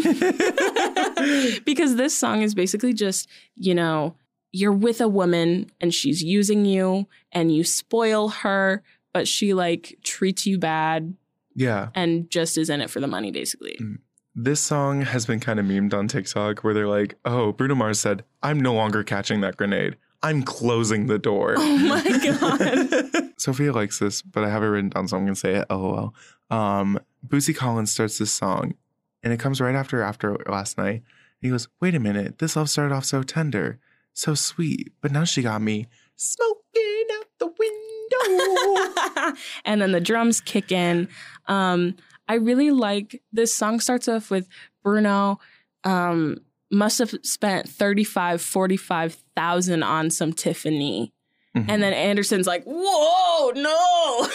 Because this song is basically just, you know, you're with a woman and she's using you and you spoil her, but she like treats you bad Yeah. and just is in it for the money, basically. This song has been kind of memed on TikTok where they're like, oh, Bruno Mars said, I'm no longer catching that grenade. I'm closing the door. Oh my God. Sophia likes this, but I have it written down, so I'm going to say it. LOL. Um, Bootsy Collins starts this song, and it comes right after After Last Night. He goes, wait a minute. This love started off so tender, so sweet, but now she got me smoking out the window. And then the drums kick in. Um, I really like this song starts off with Bruno um, must have spent thirty-five, forty-five thousand on some Tiffany. Mm-hmm. And then Anderson's like, whoa, no.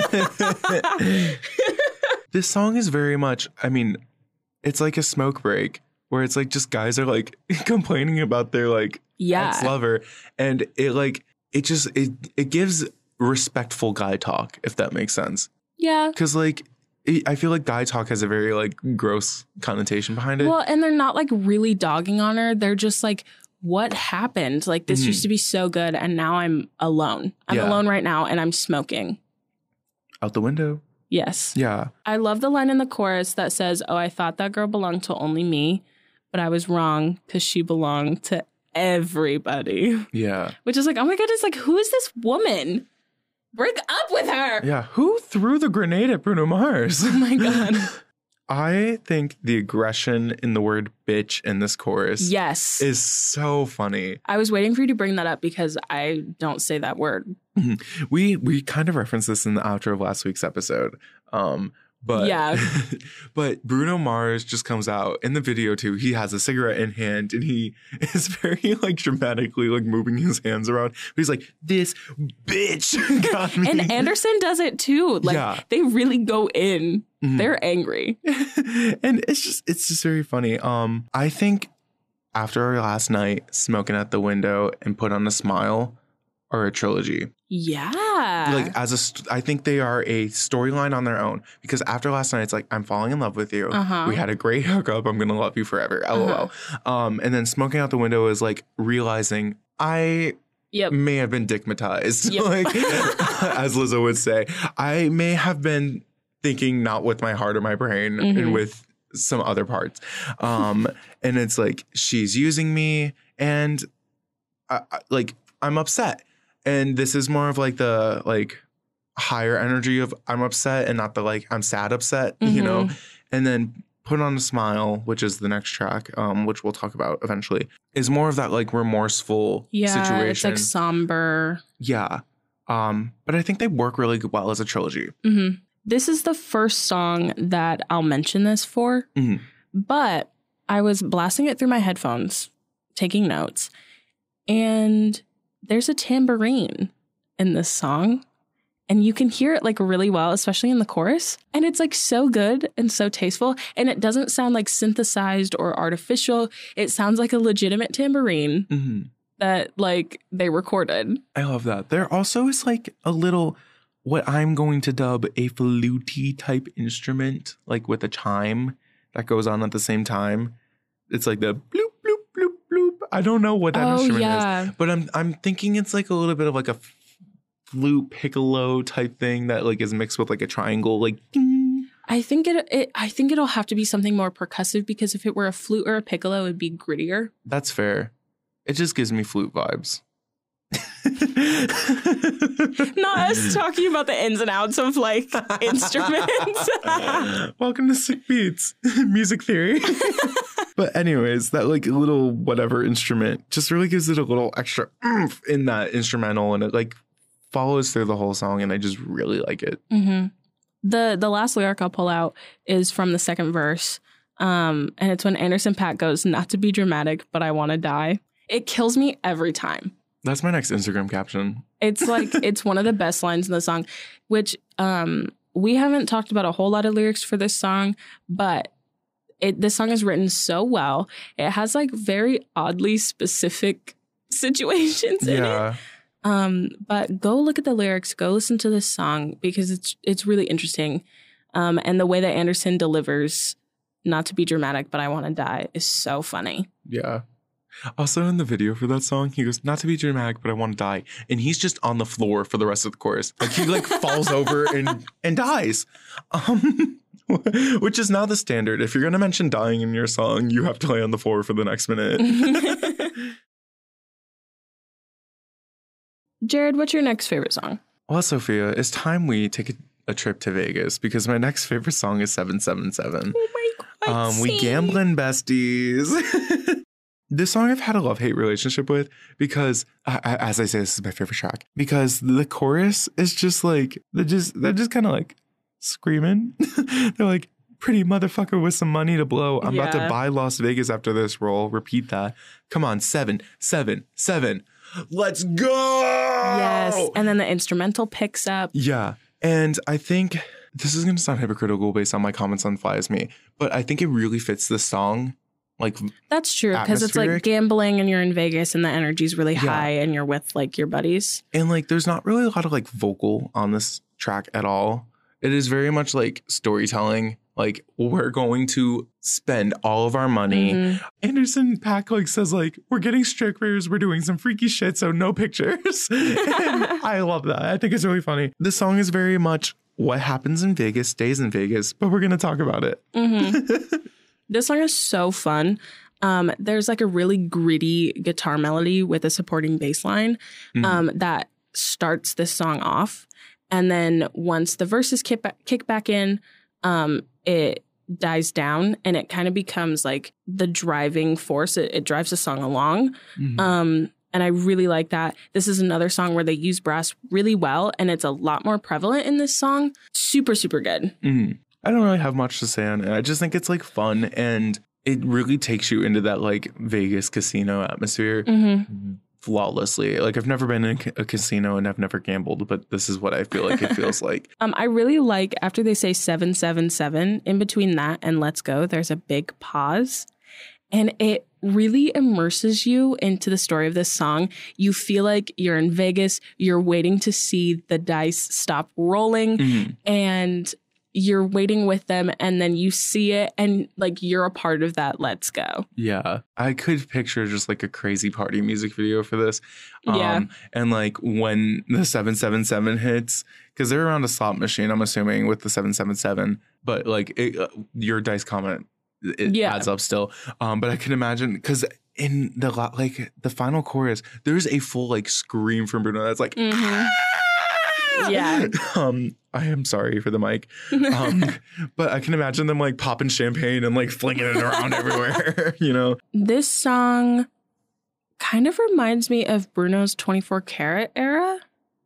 This song is very much, I mean, it's like a smoke break where it's like just guys are like complaining about their like yeah. ex-lover. And it like, it just, it, it gives respectful guy talk, if that makes sense. Yeah. Because like, it, I feel like guy talk has a very like gross connotation behind it. Well, and they're not like really dogging on her. They're just like, what happened? Like this mm-hmm. used to be so good and now I'm alone. I'm yeah. alone right now and I'm smoking. Out the window. Yes. Yeah. I love the line in the chorus that says, oh, I thought that girl belonged to only me, but I was wrong because she belonged to everybody. Yeah. Which is like, oh my goodness, like, who is this woman? Break up with her. Yeah. Who threw the grenade at Bruno Mars? Oh my God. I think the aggression in the word bitch in this chorus yes. is so funny. I was waiting for you to bring that up because I don't say that word. We we kind of referenced this in the outro of last week's episode. Um, but yeah. But Bruno Mars just comes out in the video too. He has a cigarette in hand and he is very like dramatically like moving his hands around. But he's like, this bitch got me. And Anderson does it too. Like yeah. they really go in. Mm-hmm. They're angry. And it's just it's just very funny. Um, I think After Our Last Night, Smoking Out the Window, and Put on a Smile are a trilogy. Yeah. Like as a, st- I think they are a storyline on their own because After Last Night, it's like, I'm falling in love with you. Uh-huh. We had a great hookup. I'm going to love you forever. LOL. Uh-huh. Um, and then Smoking Out the Window is like realizing I yep. may have been dickmatized. Yep. Like, as Lizzo would say, I may have been thinking not with my heart or my brain mm-hmm. and with some other parts. Um, and it's like, she's using me and I, I, like, I'm upset. And this is more of like the, like, higher energy of I'm upset and not the like I'm sad upset, mm-hmm. you know, and then Put on a Smile, which is the next track, um, which we'll talk about eventually, is more of that like remorseful yeah, situation. It's like somber. Yeah. Um, but I think they work really well as a trilogy. Mm-hmm. This is the first song that I'll mention this for, mm-hmm. but I was blasting it through my headphones, taking notes, and there's a tambourine in this song. And you can hear it like really well, especially in the chorus. And it's like so good and so tasteful. And it doesn't sound like synthesized or artificial. It sounds like a legitimate tambourine mm-hmm. that like they recorded. I love that. There also is like a little, what I'm going to dub a flutey type instrument, like with a chime that goes on at the same time. It's like the bloop, bloop, bloop, bloop. I don't know what that oh, instrument yeah. is. But I'm I'm thinking it's like a little bit of like a flute piccolo type thing that like is mixed with like a triangle, like ding. I think it, it I think it'll have to be something more percussive, because if it were a flute or a piccolo, it'd be grittier. That's fair. It just gives me flute vibes. Not us talking about the ins and outs of like instruments. Welcome to Sick Beats, music theory. But anyways, that like little whatever instrument just really gives it a little extra oomph in that instrumental, and it like follows through the whole song, and I just really like it. Mm-hmm. The the last lyric I'll pull out is from the second verse, um, and it's when Anderson .Paak goes, "Not to be dramatic, but I want to die." It kills me every time. That's my next Instagram caption. It's like, it's one of the best lines in the song, which um, we haven't talked about a whole lot of lyrics for this song, but it this song is written so well. It has like very oddly specific situations in yeah. it. Um, but go look at the lyrics, go listen to this song, because it's it's really interesting. Um, and the way that Anderson delivers, "Not to be dramatic, but I want to die," is so funny. Yeah. Also in the video for that song, he goes, "Not to be dramatic, but I want to die." And he's just on the floor for the rest of the chorus. Like he like falls over and, and dies. Um, which is now the standard. If you're going to mention dying in your song, you have to lay on the floor for the next minute. Jared, what's your next favorite song? Well, Sophia, it's time we take a, a trip to Vegas, because my next favorite song is seven seven seven. Oh my God. Um, we gambling besties. This song I've had a love-hate relationship with, because, uh, as I say, this is my favorite track, because the chorus is just like, they're just, they're just kind of like screaming. They're like, "Pretty motherfucker with some money to blow. I'm yeah. about to buy Las Vegas after this roll." Repeat that. Come on, seven, seven, seven. Let's go. Yes. And then the instrumental picks up. Yeah. And I think this is going to sound hypocritical based on my comments on Fly As Me, but I think it really fits the song. Like, that's true, because it's like gambling and you're in Vegas and the energy's really yeah. high and you're with like your buddies. And like, there's not really a lot of like vocal on this track at all. It is very much like storytelling. Like, we're going to spend all of our money. Mm-hmm. Anderson .Paak like says like, "We're getting strippers, we're doing some freaky shit, so no pictures." And I love that. I think it's really funny. This song is very much what happens in Vegas stays in Vegas, but we're going to talk about it. Mm-hmm. This song is so fun. Um, there's like a really gritty guitar melody with a supporting bass line um, mm-hmm. that starts this song off. And then once the verses kick back, kick back in, um, it dies down and it kind of becomes like the driving force. It, it drives the song along. Mm-hmm. Um, and I really like that. This is another song where they use brass really well, and it's a lot more prevalent in this song. Super, super good. Mm-hmm. I don't really have much to say on it. I just think it's like fun, and it really takes you into that like Vegas casino atmosphere mm-hmm. flawlessly. Like, I've never been in a casino and I've never gambled, but this is what I feel like it feels like. Um, I really like after they say seven seven seven, in between that and "Let's Go," there's a big pause, and it really immerses you into the story of this song. You feel like you're in Vegas, you're waiting to see the dice stop rolling, mm-hmm. and you're waiting with them, and then you see it, and like you're a part of that "Let's Go." Yeah. I could picture just like a crazy party music video for this. Um, yeah. And like when the seven seven seven hits, because they're around a slot machine, I'm assuming, with the seven seven seven, but like it, uh, your dice comment, it yeah. adds up still. Um, but I can imagine, because in the like the final chorus, there's a full like scream from Bruno that's like, mm-hmm. Yeah. Um, I am sorry for the mic. Um, but I can imagine them like popping champagne and like flinging it around everywhere, you know? This song kind of reminds me of Bruno's twenty-four karat era.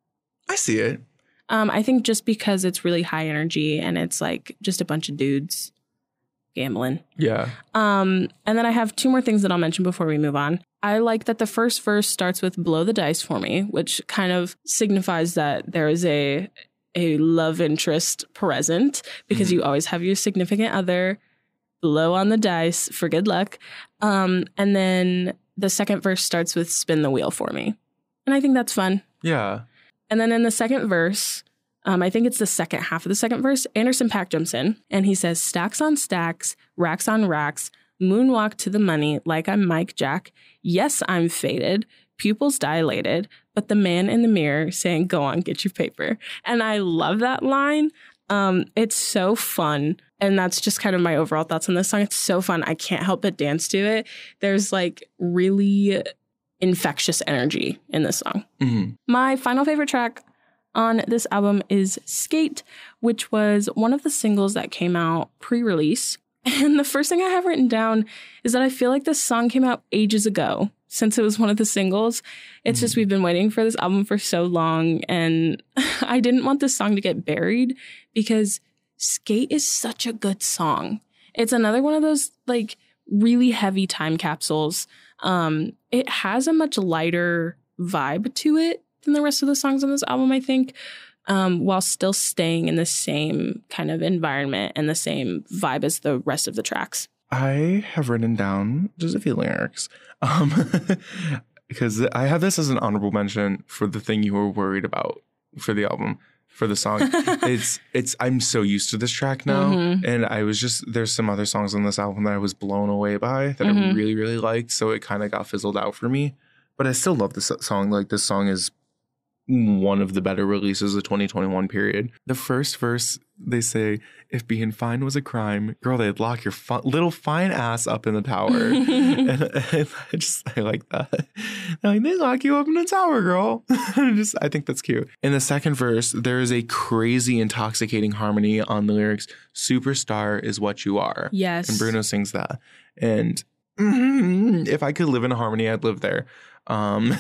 I see it. Um, I think just because it's really high energy and it's like just a bunch of dudes gambling. Yeah. Um, and then I have two more things that I'll mention before we move on. I like that the first verse starts with blow the dice for me, which kind of signifies that there is a a love interest present because mm-hmm. you always have your significant other blow on the dice for good luck. Um, and then the second verse starts with spin the wheel for me. And I think that's fun. Yeah. And then in the second verse, um, I think it's the second half of the second verse, Anderson .Paak jumps in and he says, stacks on stacks, racks on racks, moonwalk to the money like I'm Mike Jack. Yes, I'm faded, pupils dilated, but the man in the mirror saying, go on, get your paper. And I love that line. Um, it's so fun. And that's just kind of my overall thoughts on this song. It's so fun. I can't help but dance to it. There's like really infectious energy in this song. Mm-hmm. My final favorite track on this album is Skate, which was one of the singles that came out pre-release. And the first thing I have written down is that I feel like this song came out ages ago since it was one of the singles. It's mm. just we've been waiting for this album for so long. And I didn't want this song to get buried because Skate is such a good song. It's another one of those like really heavy time capsules. Um, it has a much lighter vibe to it than the rest of the songs on this album, I think. Um, while still staying in the same kind of environment and the same vibe as the rest of the tracks. I have written down just a few lyrics um, because I have this as an honorable mention for the thing you were worried about for the album, for the song. it's it's I'm so used to this track now. Mm-hmm. And I was just there's some other songs on this album that I was blown away by that mm-hmm. I really, really liked. So it kind of got fizzled out for me. But I still love this song. Like this song is one of the better releases of twenty twenty-one period. The first verse, they say, if being fine was a crime, girl, they'd lock your fi- little fine ass up in the tower. and, and I just, I like that. Like, they lock you up in the tower, girl. just, I think that's cute. In the second verse, there is a crazy intoxicating harmony on the lyrics. Superstar is what you are. Yes. And Bruno sings that. And mm, if I could live in a harmony, I'd live there. Um,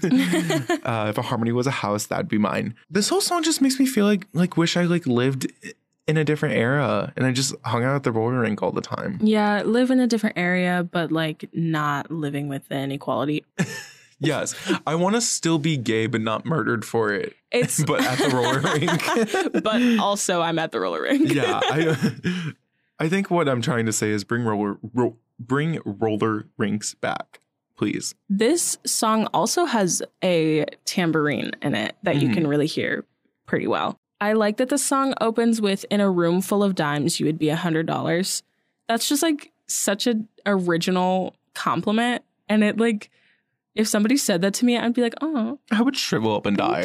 uh, if a harmony was a house, that'd be mine. This whole song just makes me feel like, like, wish I like lived in a different era and I just hung out at the roller rink all the time. Yeah, live in a different area, but like not living with the inequality. Yes, I want to still be gay, but not murdered for it. It's but at the roller rink. But also, I'm at the roller rink. Yeah, I, I think what I'm trying to say is bring roller, ro- bring roller rinks back. Please. This song also has a tambourine in it that mm-hmm. you can really hear pretty well. I like that the song opens with, in a room full of dimes, you would be a hundred dollars. That's just like such an original compliment. And it like, if somebody said that to me, I'd be like, oh. I would shrivel up and die. Thank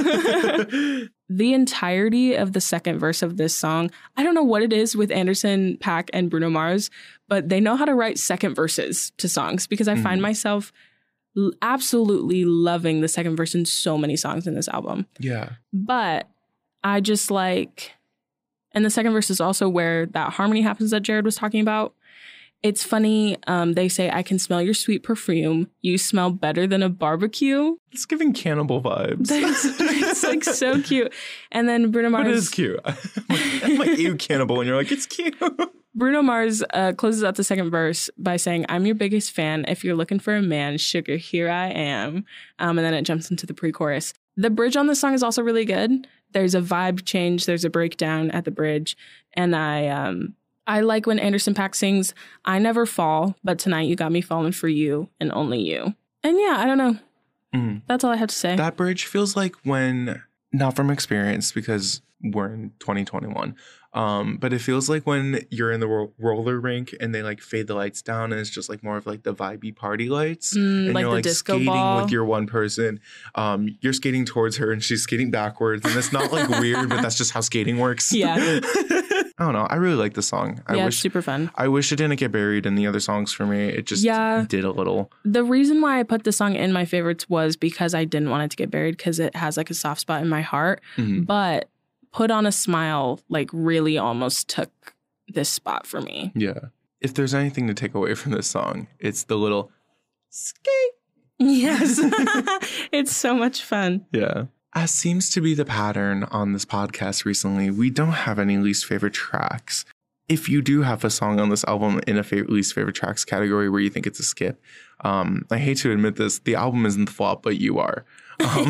you. The entirety of the second verse of this song, I don't know what it is with Anderson .Paak and Bruno Mars, but they know how to write second verses to songs because I mm. find myself l- absolutely loving the second verse in so many songs in this album. Yeah. But I just like, and the second verse is also where that harmony happens that Jared was talking about. It's funny. Um, they say, I can smell your sweet perfume. You smell better than a barbecue. It's giving cannibal vibes. It's, it's like so cute. And then Bruno Mars. But it is cute. I'm like, I'm like, ew, cannibal. And you're like, it's cute. Bruno Mars uh, closes out the second verse by saying, I'm your biggest fan. If you're looking for a man, sugar, here I am. Um, and then it jumps into the pre-chorus. The bridge on this song is also really good. There's a vibe change. There's a breakdown at the bridge. And I... um. I like when Anderson .Paak sings, I never fall, but tonight you got me falling for you and only you. And yeah, I don't know. Mm. That's all I have to say. That bridge feels like when, not from experience because we're in twenty twenty-one, um, but it feels like when you're in the ro- roller rink and they like fade the lights down and it's just like more of like the vibey party lights. Mm, and like you're the like disco skating ball. with your one person. Um, you're skating towards her and she's skating backwards. And it's not like weird, but that's just how skating works. Yeah. I don't know. I really like the song. I yeah, wish, it's super fun. I wish it didn't get buried in the other songs for me. It just Yeah. did a little. The reason why I put this song in my favorites was because I didn't want it to get buried because it has like a soft spot in my heart. Mm-hmm. But Put on a Smile like really almost took this spot for me. Yeah. If there's anything to take away from this song, it's the little skate. Yes. It's so much fun. Yeah. As seems to be the pattern on this podcast recently, we don't have any least favorite tracks. If you do have a song on this album in a favorite, least favorite tracks category where you think it's a skip, um, I hate to admit this, the album isn't the flop, but you are. Um,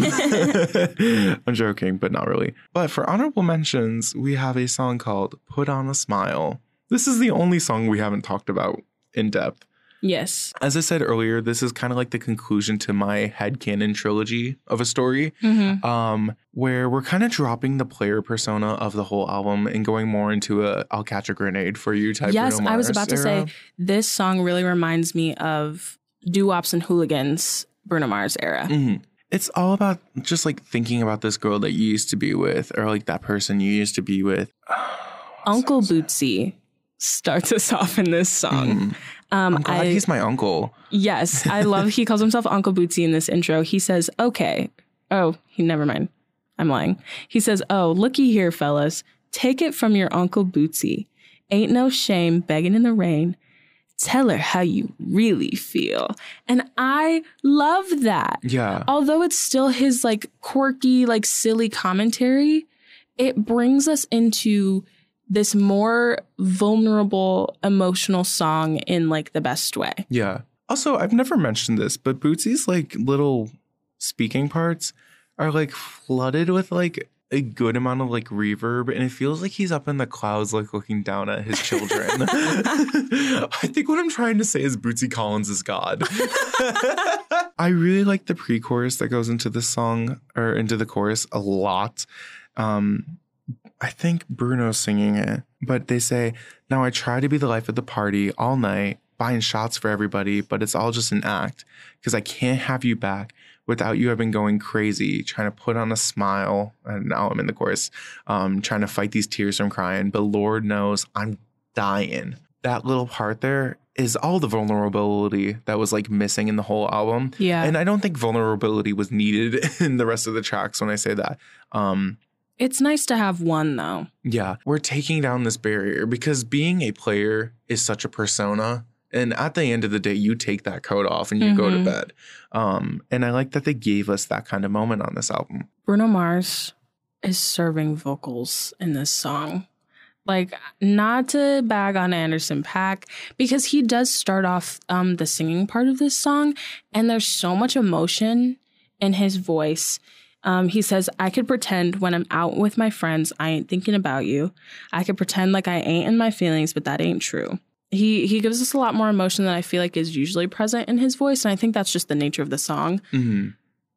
I'm joking, but not really. But for honorable mentions, we have a song called Put on a Smile. This is the only song we haven't talked about in depth. Yes. As I said earlier, this is kind of like the conclusion to my headcanon trilogy of a story, Mm-hmm. um, where we're kind of dropping the player persona of the whole album and going more into a I'll catch a grenade for you type Yes, Bruno I was Mars about to era. say this song really reminds me of Doo-Wops and Hooligans Bruno Mars era. Mhm. It's all about just like thinking about this girl that you used to be with or like that person you used to be with. Uncle Bootsy starts us off in this song. Mhm. Um, I'm glad I, he's my uncle. yes, I love he calls himself Uncle Bootsy in this intro. He says, okay. Oh, he never mind. I'm lying. He says, oh, looky here, fellas. Take it from your Uncle Bootsy. Ain't no shame begging in the rain. Tell her how you really feel. And I love that. Yeah. Although it's still his like quirky, like silly commentary, it brings us into this more vulnerable, emotional song in like the best way. Yeah. Also, I've never mentioned this, but Bootsy's like little speaking parts are like flooded with like a good amount of like reverb, and it feels like he's up in the clouds, like looking down at his children. I think what I'm trying to say is Bootsy Collins is God. I really like the pre-chorus that goes into this song or into the chorus a lot. Um, I think Bruno's singing it, but they say, now I try to be the life of the party all night, buying shots for everybody, but it's all just an act because I can't have you back. Without you, I've been going crazy, trying to put on a smile. And now I'm in the chorus, um, trying to fight these tears from crying. But Lord knows I'm dying. That little part there is all the vulnerability that was like missing in the whole album. Yeah. And I don't think vulnerability was needed in the rest of the tracks when I say that. Um, It's nice to have one though. yeah, we're taking down this barrier because being a player is such a persona. And at the end of the day, you take that coat off and you mm-hmm. go to bed. Um, and I like that they gave us that kind of moment on this album. Bruno Mars is serving vocals in this song. Like, not to bag on Anderson .Paak, because he does start off um, the singing part of this song, and there's so much emotion in his voice. Um, he says, I could pretend when I'm out with my friends, I ain't thinking about you. I could pretend like I ain't in my feelings, but that ain't true. He he gives us a lot more emotion than I feel like is usually present in his voice. And I think that's just the nature of the song. Mm-hmm.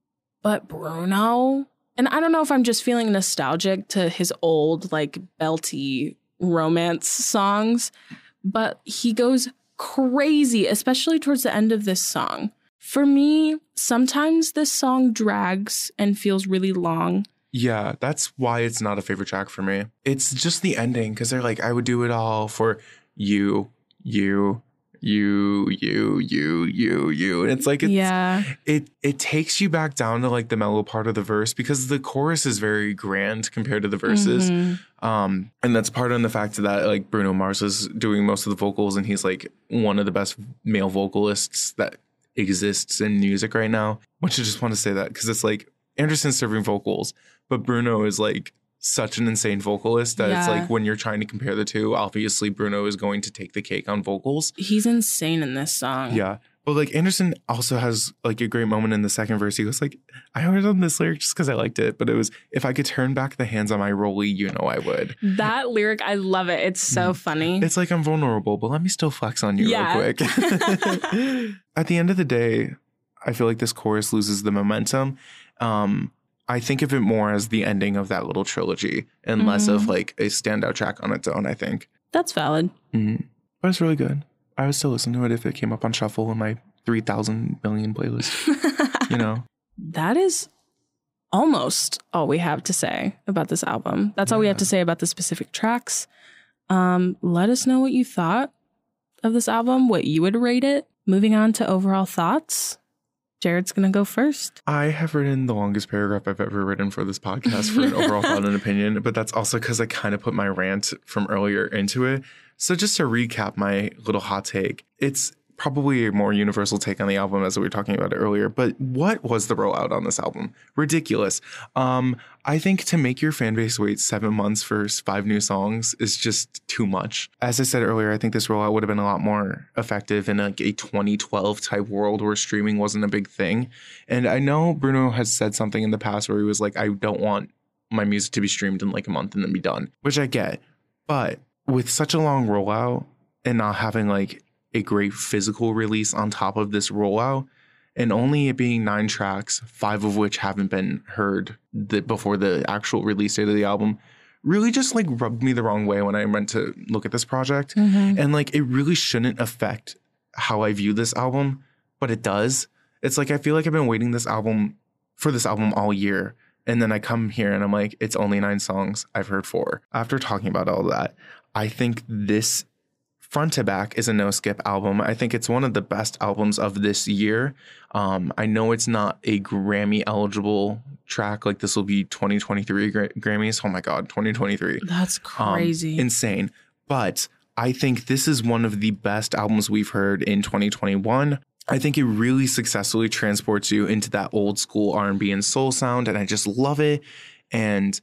But Bruno, and I don't know if I'm just feeling nostalgic to his old, like, belty romance songs, but he goes crazy, especially towards the end of this song. For me, sometimes this song drags and feels really long. Yeah, that's why it's not a favorite track for me. It's just the ending, because they're like, I would do it all for you. You, you, you, you, you, you. And it's like, it's, yeah, it it takes you back down to like the mellow part of the verse because the chorus is very grand compared to the verses. Mm-hmm. Um, and that's part of the fact that like Bruno Mars is doing most of the vocals and he's like one of the best male vocalists that exists in music right now. Which I just want to say that because it's like Anderson's serving vocals, but Bruno is like such an insane vocalist that yeah. it's like when you're trying to compare the two, obviously Bruno is going to take the cake on vocals. He's insane in this song. Yeah. But like Anderson also has like a great moment in the second verse. He goes like, I heard on this lyric just because I liked it, but it was, if I could turn back the hands on my rollie, you know I would. That lyric, I love it. It's so funny. It's like I'm vulnerable, but let me still flex on you yeah. real quick. At the end of the day, I feel like this chorus loses the momentum. Um, I think of it more as the ending of that little trilogy and mm-hmm. less of like a standout track on its own, I think. That's valid. Mm-hmm. But it's really good. I would still listen to it if it came up on shuffle in my three thousand billion playlist, you know? That is almost all we have to say about this album. That's yeah. all we have to say about the specific tracks. Um, let us know what you thought of this album, what you would rate it. Moving on to overall thoughts. Jared's going to go first. I have written the longest paragraph I've ever written for this podcast for an overall thought and opinion, but that's also because I kind of put my rant from earlier into it. So just to recap my little hot take, it's probably a more universal take on the album as we were talking about it earlier. But what was the rollout on this album? Ridiculous. Um, I think to make your fan base wait seven months for five new songs is just too much. As I said earlier, I think this rollout would have been a lot more effective in like a twenty twelve type world where streaming wasn't a big thing. And I know Bruno has said something in the past where he was like, I don't want my music to be streamed in like a month and then be done, which I get. But with such a long rollout and not having like a great physical release on top of this rollout, and only it being nine tracks, five of which haven't been heard the, before the actual release date of the album, really just like rubbed me the wrong way when I went to look at this project. Mm-hmm. And like, it really shouldn't affect how I view this album, but it does. It's like, I feel like I've been waiting this album for this album all year. And then I come here and I'm like, it's only nine songs. I've heard four. After talking about all that, I think this front to back is a no skip album. I think it's one of the best albums of this year. Um, I know it's not a Grammy eligible track. Like this will be twenty twenty-three Gra- Grammys. Oh my God, twenty twenty-three. That's crazy. Um, insane. But I think this is one of the best albums we've heard in twenty twenty-one. I think it really successfully transports you into that old school R and B and soul sound. And I just love it. And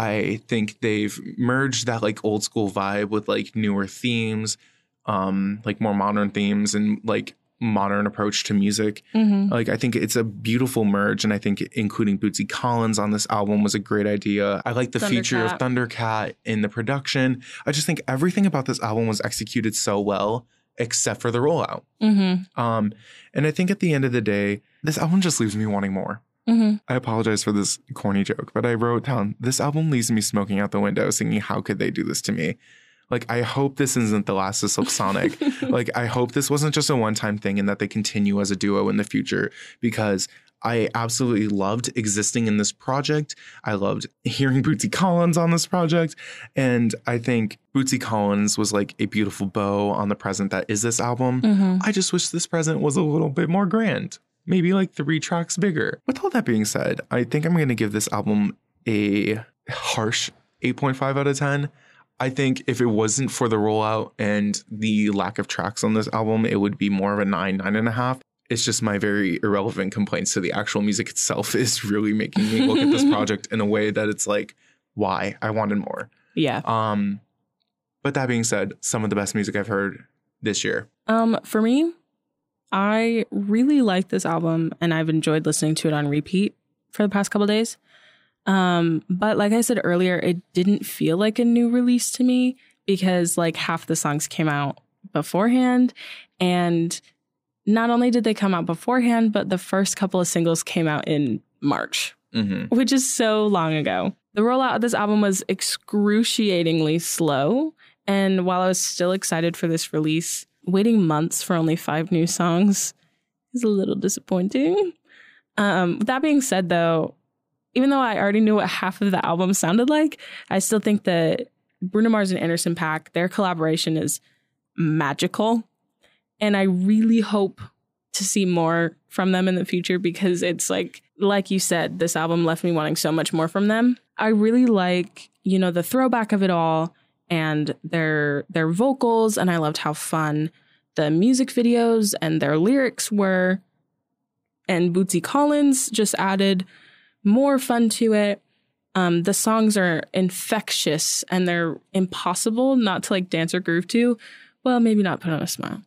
I think they've merged that like old school vibe with like newer themes, um, like more modern themes and like modern approach to music. Mm-hmm. Like, I think it's a beautiful merge. And I think including Bootsy Collins on this album was a great idea. I like the Thundercat. feature of Thundercat in the production. I just think everything about this album was executed so well, except for the rollout. Mm-hmm. Um, and I think at the end of the day, this album just leaves me wanting more. Mm-hmm. I apologize for this corny joke, but I wrote down, this album leaves me smoking out the window singing, how could they do this to me? Like, I hope this isn't the last of Silk Sonic. Like, I hope this wasn't just a one-time thing and that they continue as a duo in the future, because I absolutely loved existing in this project. I loved hearing Bootsy Collins on this project. And I think Bootsy Collins was like a beautiful bow on the present that is this album. Mm-hmm. I just wish this present was a little bit more grand. Maybe like three tracks bigger. With all that being said, I think I'm going to give this album a harsh eight point five out of ten. I think if it wasn't for the rollout and the lack of tracks on this album, it would be more of a nine, nine and a half. It's just my very irrelevant complaints to the actual music itself is really making me look at this project in a way that it's like, why? I wanted more. Yeah. Um, but that being said, some of the best music I've heard this year. Um, for me, I really like this album and I've enjoyed listening to it on repeat for the past couple of days. Um, but like I said earlier, it didn't feel like a new release to me because like half the songs came out beforehand. And not only did they come out beforehand, but the first couple of singles came out in March, mm-hmm. which is so long ago. The rollout of this album was excruciatingly slow. And while I was still excited for this release, waiting months for only five new songs is a little disappointing. Um, that being said, though, even though I already knew what half of the album sounded like, I still think that Bruno Mars and Anderson .Paak, their collaboration is magical. And I really hope to see more from them in the future because it's like, like you said, this album left me wanting so much more from them. I really like, you know, the throwback of it all and their their vocals. And I loved how fun the music videos and their lyrics were. And Bootsy Collins just added more fun to it. Um, the songs are infectious and they're impossible not to like dance or groove to. Well, maybe not Put on a Smile.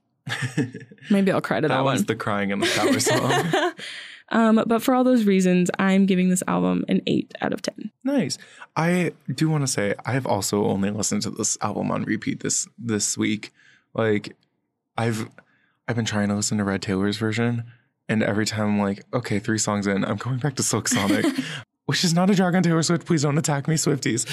Maybe I'll cry to that, that one. That was the crying in the shower song. um, but for all those reasons, I'm giving this album an eight out of ten. Nice. I do want to say I have also only listened to this album on repeat this this week. Like I've I've been trying to listen to Red Taylor's version. And every time I'm like, okay, three songs in, I'm going back to Silk Sonic, which is not a drag on Taylor Swift. Please don't attack me, Swifties.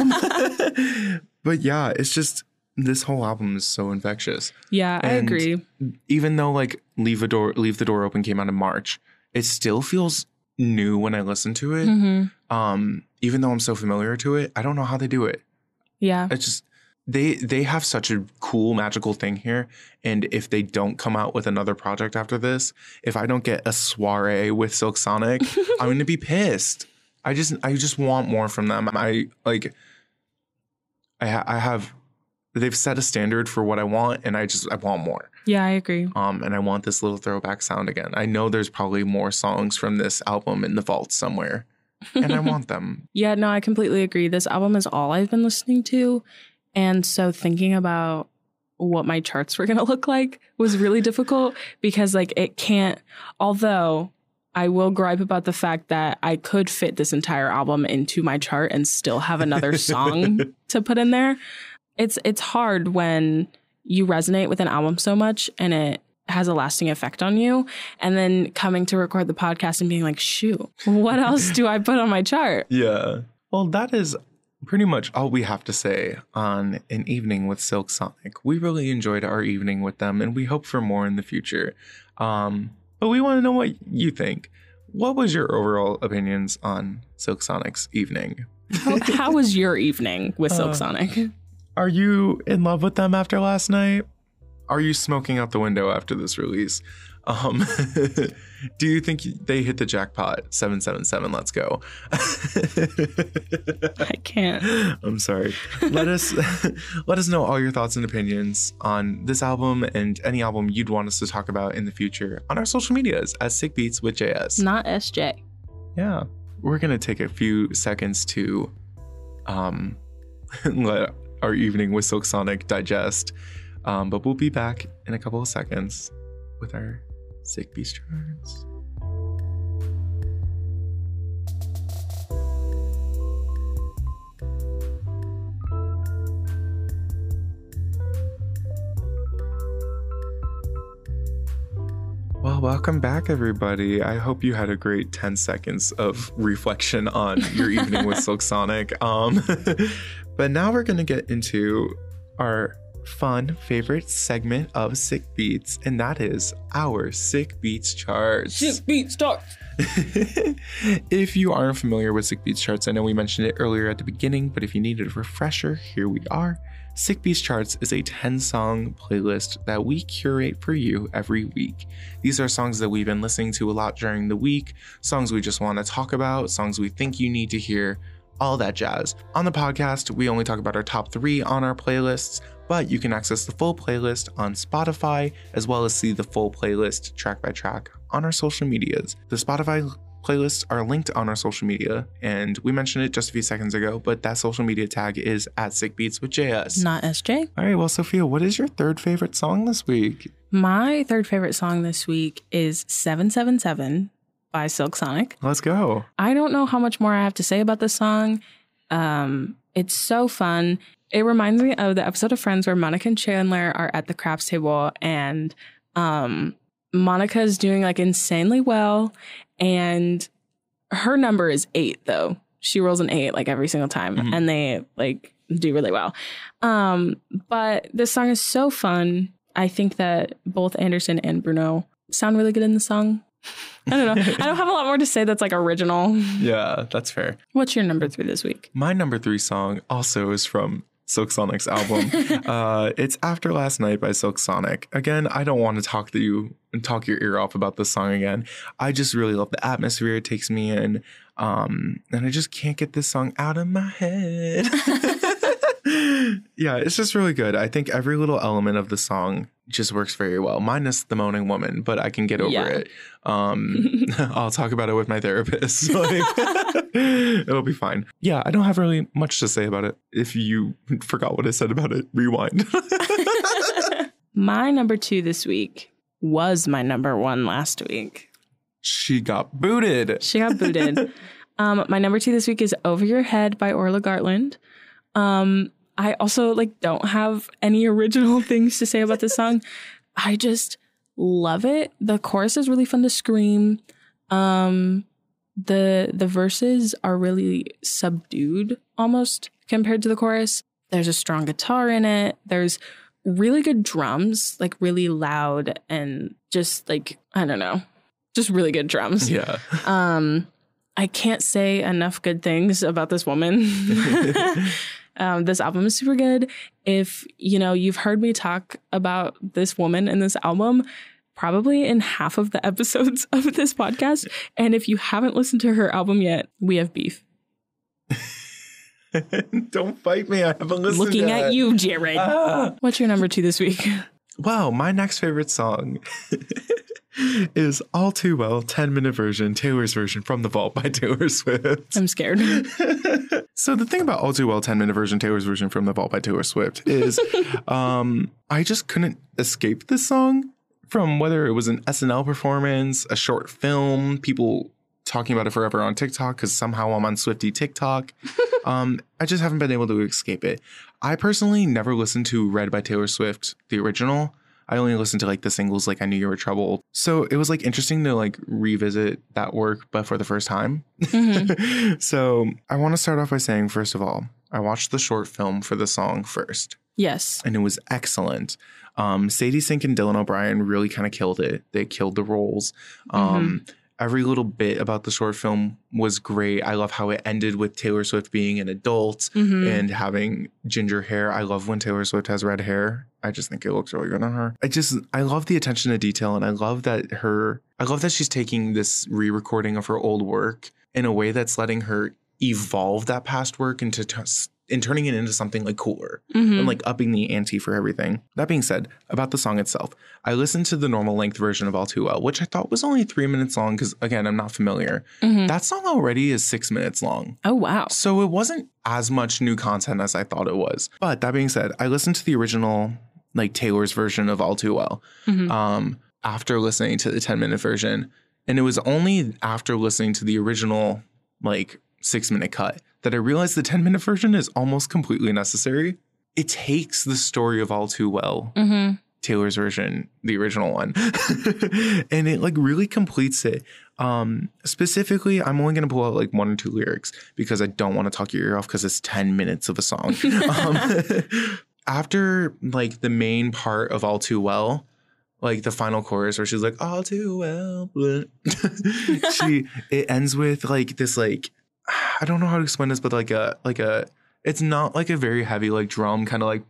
Um, but yeah, it's just, this whole album is so infectious. Yeah, I and agree. Even though like Leave the Door, Leave the Door Open came out in March, it still feels new when I listen to it. Mm-hmm. Um, even though I'm so familiar to it, I don't know how they do it. Yeah. It's just, they they have such a cool magical thing here, and if they don't come out with another project after this, if I don't get a soiree with Silk Sonic, I'm gonna be pissed. I just I just want more from them. I like I ha- I have they've set a standard for what I want, and I just I want more. Yeah, I agree. Um, and I want this little throwback sound again. I know there's probably more songs from this album in the vault somewhere, and I want them. Yeah, no, I completely agree. This album is all I've been listening to. And so thinking about what my charts were going to look like was really difficult because like it can't, although I will gripe about the fact that I could fit this entire album into my chart and still have another song to put in there. It's, it's hard when you resonate with an album so much and it has a lasting effect on you. And then coming to record the podcast and being like, shoot, what else do I put on my chart? Yeah. Well, that is pretty much all we have to say on An Evening with Silk Sonic. We really enjoyed our evening with them, and we hope for more in the future. Um, but we want to know what you think. What was your overall opinions on Silk Sonic's evening? How, how was your evening with Silk uh, Sonic? Are you in love with them after last night? Are you smoking out the window after this release? Um, do you think they hit the jackpot? seven seven seven, let's go. I can't. I'm sorry. Let us let us know all your thoughts and opinions on this album and any album you'd want us to talk about in the future on our social medias at Sick Beats with J S. Not S J. Yeah. We're going to take a few seconds to um, let our evening with Silk Sonic digest. Um, but we'll be back in a couple of seconds with our Sick Beats charts. Well, welcome back, everybody. I hope you had a great ten seconds of reflection on your evening with Silk Sonic. Um, but now we're going to get into our fun favorite segment of Sick Beats, and that is our Sick Beats charts. Sick Beats charts. If you aren't familiar with Sick Beats charts, I know we mentioned it earlier at the beginning, but if you needed a refresher, here we are. Sick Beats charts is a ten song playlist that we curate for you every week. These are songs that we've been listening to a lot during the week, songs we just want to talk about, songs we think you need to hear, all that jazz. On the podcast, we only talk about our top three on our playlists, but you can access the full playlist on Spotify, as well as see the full playlist track by track on our social medias. The Spotify playlists are linked on our social media, and we mentioned it just a few seconds ago, but that social media tag is at Sick Beats with J S. Not S J. All right, well, Sophia, what is your third favorite song this week? My third favorite song this week is seven seven seven by Silk Sonic. Let's go. I don't know how much more I have to say about this song. Um, it's so fun. It reminds me of the episode of Friends where Monica and Chandler are at the craps table, and um, Monica is doing like insanely well, and her number is eight though. She rolls an eight like every single time, mm-hmm. and they like do really well. Um, but this song is so fun. I think that both Anderson and Bruno sound really good in the song. I don't know. I don't have a lot more to say that's like original. Yeah, that's fair. What's your number three this week? My number three song also is from Silk Sonic's album. uh, it's After Last Night by Silk Sonic. Again, I don't want to talk to you and talk your ear off about this song again. I just really love the atmosphere it takes me in. Um, and I just can't get this song out of my head. Yeah, it's just really good. I think every little element of the song just works very well, minus the moaning woman, but I can get over yeah. it. Um, I'll talk about it with my therapist. Like, it'll be fine. Yeah, I don't have really much to say about it. If you forgot what I said about it, rewind. My number two this week was my number one last week. She got booted. She got booted. um, my number two this week is Over Your Head by Orla Gartland. Um, I also like don't have any original things to say about this song. I just love it. The chorus is really fun to scream. Um, the the verses are really subdued almost compared to the chorus. There's a strong guitar in it. There's really good drums, like really loud and just like, I don't know, just really good drums. Yeah. Um, I can't say enough good things about this woman. Um, this album is super good. If, you know, you've heard me talk about this woman in this album, probably in half of the episodes of this podcast. And if you haven't listened to her album yet, we have beef. Don't fight me. I haven't listened Looking yet. at you, Jared. Ah. What's your number two this week? Well, my next favorite song is All Too Well, ten minute version, Taylor's version, From the Vault by Taylor Swift. I'm scared. So the thing about All Too Well, ten minute version, Taylor's version, From the Vault by Taylor Swift is um, I just couldn't escape this song from whether it was an S N L performance, a short film, people talking about it forever on TikTok because somehow I'm on Swiftie TikTok. um, I just haven't been able to escape it. I personally never listened to Red by Taylor Swift, the original. I only listened to like the singles like I Knew You Were Trouble. So it was like interesting to like revisit that work, but for the first time. Mm-hmm. So I want to start off by saying, first of all, I watched the short film for the song first. Yes. And it was excellent. Um, Sadie Sink and Dylan O'Brien really kind of killed it. They killed the roles. Um, mm-hmm. Every little bit about the short film was great. I love how it ended with Taylor Swift being an adult mm-hmm. and having ginger hair. I love when Taylor Swift has red hair. I just think it looks really good on her. I just, I love the attention to detail. And I love that her, I love that she's taking this re-recording of her old work in a way that's letting her evolve that past work into t- and turning it into something like cooler mm-hmm. and like upping the ante for everything. That being said, about the song itself, I listened to the normal length version of All Too Well, which I thought was only three minutes long because, again, I'm not familiar. Mm-hmm. That song already is six minutes long. Oh, wow. So it wasn't as much new content as I thought it was. But that being said, I listened to the original, like Taylor's version of All Too Well mm-hmm. um, after listening to the ten minute version. And it was only after listening to the original, like, six minute cut that I realized the ten minute version is almost completely necessary. It takes the story of All Too Well, mm-hmm. Taylor's version, the original one, and it like really completes it. Um, specifically, I'm only going to pull out like one or two lyrics because I don't want to talk your ear off because it's ten minutes of a song. um, after like the main part of All Too Well, like the final chorus where she's like, all too well, she, it ends with like this, like, I don't know how to explain this, but like a, like a, it's not like a very heavy, like drum kind of like,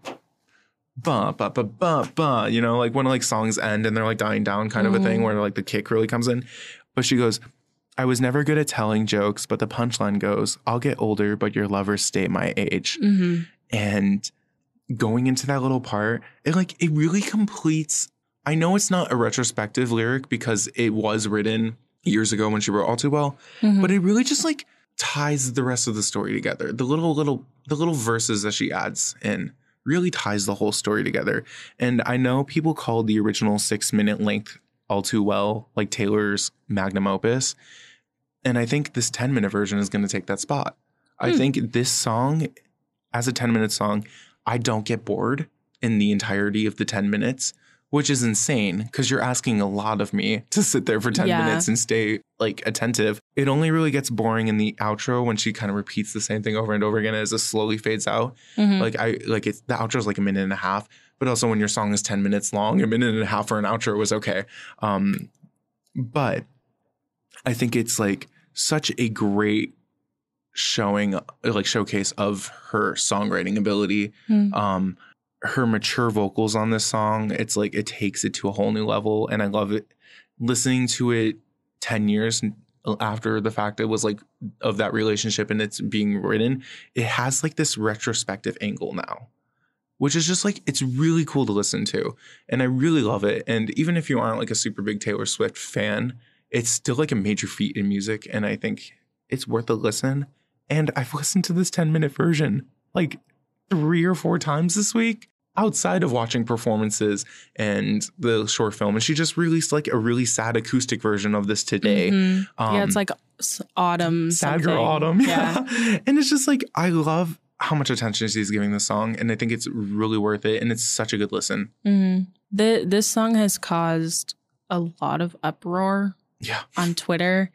ba, ba, ba, ba, ba, you know, like when like songs end and they're like dying down kind mm-hmm. of a thing where like the kick really comes in. But she goes, I was never good at telling jokes, but the punchline goes, I'll get older, but your lovers stay my age. Mm-hmm. And going into that little part, it like, it really completes. I know it's not a retrospective lyric because it was written years ago when she wrote All Too Well, mm-hmm. but it really just like ties the rest of the story together. The little, little, the little verses that she adds in really ties the whole story together. And I know people call the original six minute length All Too Well like Taylor's magnum opus. And I think this ten minute version is going to take that spot. Hmm. I think this song, as a ten minute song, I don't get bored in the entirety of the ten minutes. Which is insane because you're asking a lot of me to sit there for ten yeah. minutes and stay like attentive. It only really gets boring in the outro when she kind of repeats the same thing over and over again as it slowly fades out. Mm-hmm. Like I like it's the outro is like a minute and a half, but also when your song is ten minutes long, a minute and a half for an outro was okay. Um, but I think it's like such a great showing, like showcase of her songwriting ability. Mm. Um, her mature vocals on this song, it's like it takes it to a whole new level. And I love it. Listening to it ten years after the fact it was like of that relationship and it's being written, it has like this retrospective angle now, which is just like, it's really cool to listen to. And I really love it. And even if you aren't like a super big Taylor Swift fan, it's still like a major feat in music. And I think it's worth a listen. And I've listened to this ten minute version like three or four times this week. Outside of watching performances and the short film. And she just released like a really sad acoustic version of this today. Mm-hmm. Um, yeah, it's like autumn. Sad something. Girl Autumn. Yeah. yeah. And it's just like, I love how much attention she's giving this song. And I think it's really worth it. And it's such a good listen. Mm-hmm. The, this song has caused a lot of uproar yeah. on Twitter.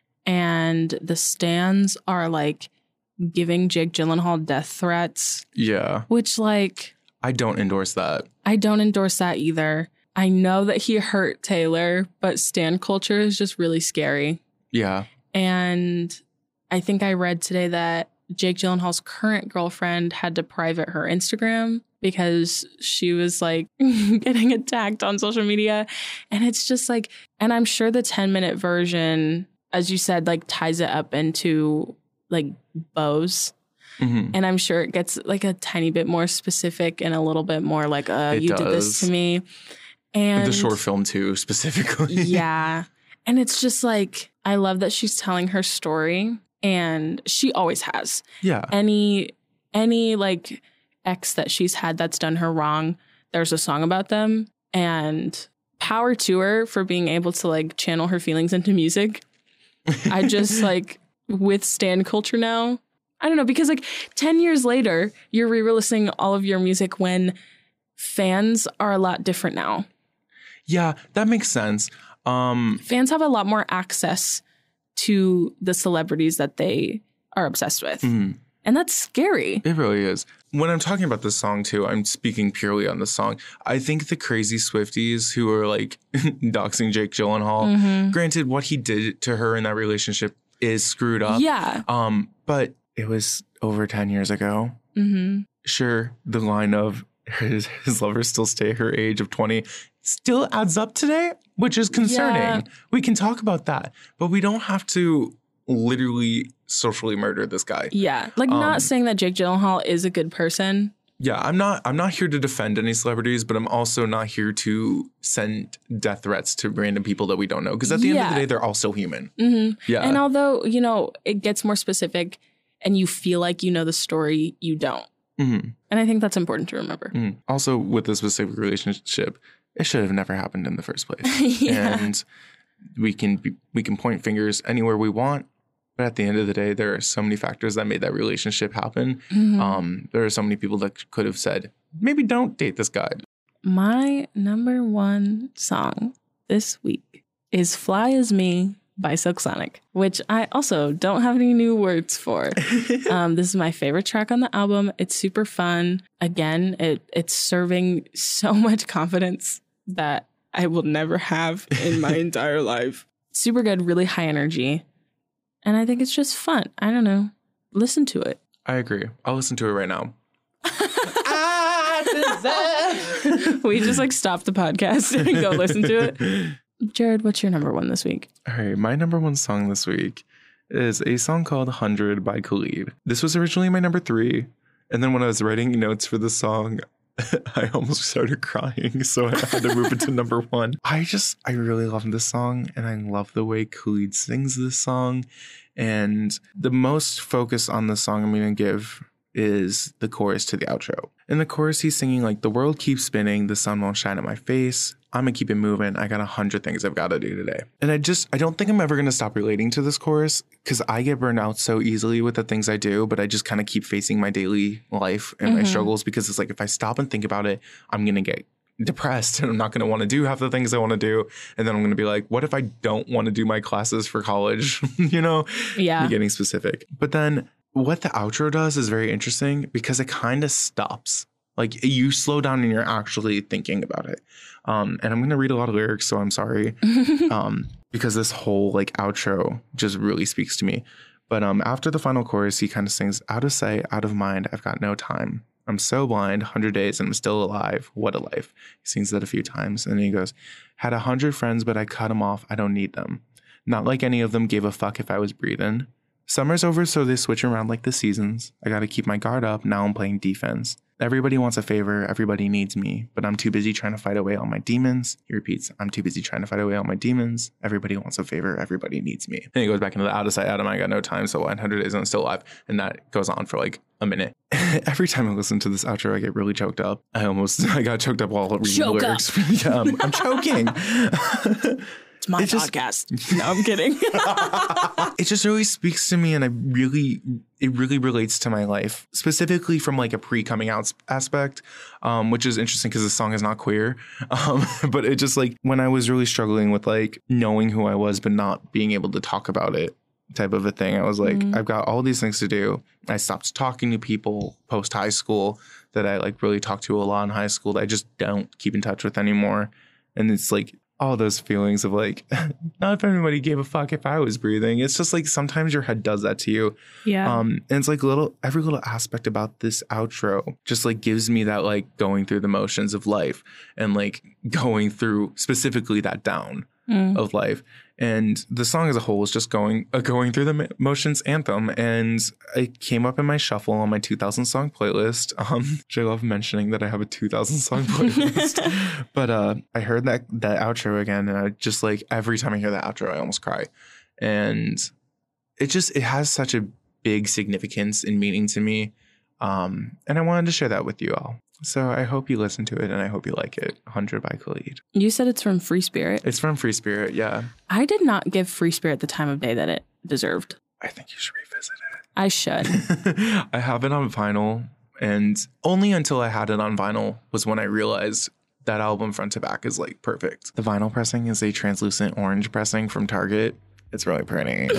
And the stans are like giving Jake Gyllenhaal death threats. Yeah. Which like... I don't endorse that. I don't endorse that either. I know that he hurt Taylor, but stan culture is just really scary. Yeah. And I think I read today that Jake Gyllenhaal's current girlfriend had to private her Instagram because she was like getting attacked on social media. And it's just like, and I'm sure the ten minute version, as you said, like ties it up into like bows. Mm-hmm. And I'm sure it gets like a tiny bit more specific and a little bit more like, uh, it you does. did this to me. And the short film too, specifically. Yeah. And it's just like, I love that she's telling her story, and she always has. Yeah. Any, any like ex that she's had that's done her wrong, there's a song about them, and power to her for being able to like channel her feelings into music. I just like withstand culture now. I don't know, because like ten years later, you're re-releasing all of your music when fans are a lot different now. Yeah, that makes sense. Um, Fans have a lot more access to the celebrities that they are obsessed with. Mm-hmm. And that's scary. It really is. When I'm talking about this song, too, I'm speaking purely on the song. I think the crazy Swifties who are like doxing Jake Gyllenhaal, mm-hmm. granted, what he did to her in that relationship is screwed up. Yeah. Um, but it was over ten years ago. Mm-hmm. Sure, the line of his, his lovers still stay her age of twenty still adds up today, which is concerning. Yeah. We can talk about that, but we don't have to literally socially murder this guy. Yeah. Like um, not saying that Jake Gyllenhaal is a good person. Yeah, I'm not I'm not here to defend any celebrities, but I'm also not here to send death threats to random people that we don't know. Because at the yeah. end of the day, they're all still human. Mm-hmm. Yeah. And although, you know, it gets more specific and you feel like you know the story, you don't. Mm-hmm. And I think that's important to remember. Mm-hmm. Also, with this specific relationship, it should have never happened in the first place. yeah. And we can be, we can point fingers anywhere we want. But at the end of the day, there are so many factors that made that relationship happen. Mm-hmm. Um, there are so many people that could have said, maybe don't date this guy. My number one song this week is Fly As Me by Silk Sonic, which I also don't have any new words for. um, this is my favorite track on the album. It's super fun. Again, it it's serving so much confidence that I will never have in my entire life. Super good, really high energy. And I think it's just fun. I don't know. Listen to it. I agree. I'll listen to it right now. We just like stop the podcast and go listen to it. Jared, what's your number one this week? All right, my number one song this week is a song called one hundred by Khalid. This was originally my number three. And then when I was writing notes for the song, I almost started crying, so I had to move it to number one. I just, I really love this song, and I love the way Khalid sings this song. And the most focus on the song I'm going to give is the chorus to the outro. In the chorus, he's singing like, the world keeps spinning, the sun won't shine in my face. I'm going to keep it moving. I got a hundred things I've got to do today. And I just, I don't think I'm ever going to stop relating to this chorus because I get burned out so easily with the things I do, but I just kind of keep facing my daily life and mm-hmm. my struggles because it's like, if I stop and think about it, I'm going to get depressed and I'm not going to want to do half the things I want to do. And then I'm going to be like, what if I don't want to do my classes for college? you know, yeah, I'm getting specific. But then what the outro does is very interesting because it kind of stops. Like you slow down and you're actually thinking about it. Um, and I'm going to read a lot of lyrics, so I'm sorry. um, because this whole like outro just really speaks to me. But um, after the final chorus, he kind of sings, out of sight, out of mind, I've got no time. I'm so blind, one hundred days and I'm still alive. What a life. He sings that a few times. And then he goes, had a hundred friends, but I cut them off. I don't need them. Not like any of them gave a fuck if I was breathing. Summer's over, so they switch around like the seasons. I got to keep my guard up. Now I'm playing defense. Everybody wants a favor. Everybody needs me, but I'm too busy trying to fight away all my demons. He repeats, I'm too busy trying to fight away all my demons. Everybody wants a favor. Everybody needs me. Then he goes back into the out of sight, out of mind. I got no time. So one hundred days and I'm still alive. And that goes on for like a minute. Every time I listen to this outro, I get really choked up. I almost, I got choked up while reading Choke the lyrics. yeah, I'm, I'm choking. It's my it podcast. Just, no, I'm kidding. It just really speaks to me, and I really, it really relates to my life, specifically from like a pre-coming out aspect, um, which is interesting because the song is not queer. Um, but it just like when I was really struggling with like knowing who I was, but not being able to talk about it type of a thing. I was like, mm-hmm. I've got all these things to do. I stopped talking to people post high school that I like really talked to a lot in high school that I just don't keep in touch with anymore. And it's like, all those feelings of like, not if anybody gave a fuck if I was breathing. It's just like sometimes your head does that to you. Yeah. Um, and it's like little, every little aspect about this outro just like gives me that like going through the motions of life and like going through specifically that down mm. of life. And the song as a whole is just going uh, going through the motions anthem. And it came up in my shuffle on my two thousand song playlist. Um, which I love mentioning that I have a two thousand song playlist. But uh, I heard that that outro again. And I just like every time I hear that outro, I almost cry. And it just it has such a big significance and meaning to me. Um, and I wanted to share that with you all. So I hope you listen to it and I hope you like it. one hundred by Khalid. You said it's from Free Spirit. It's from Free Spirit, yeah. I did not give Free Spirit the time of day that it deserved. I think you should revisit it. I should. I have it on vinyl, and only until I had it on vinyl was when I realized that album front to back is like perfect. The vinyl pressing is a translucent orange pressing from Target. It's really pretty.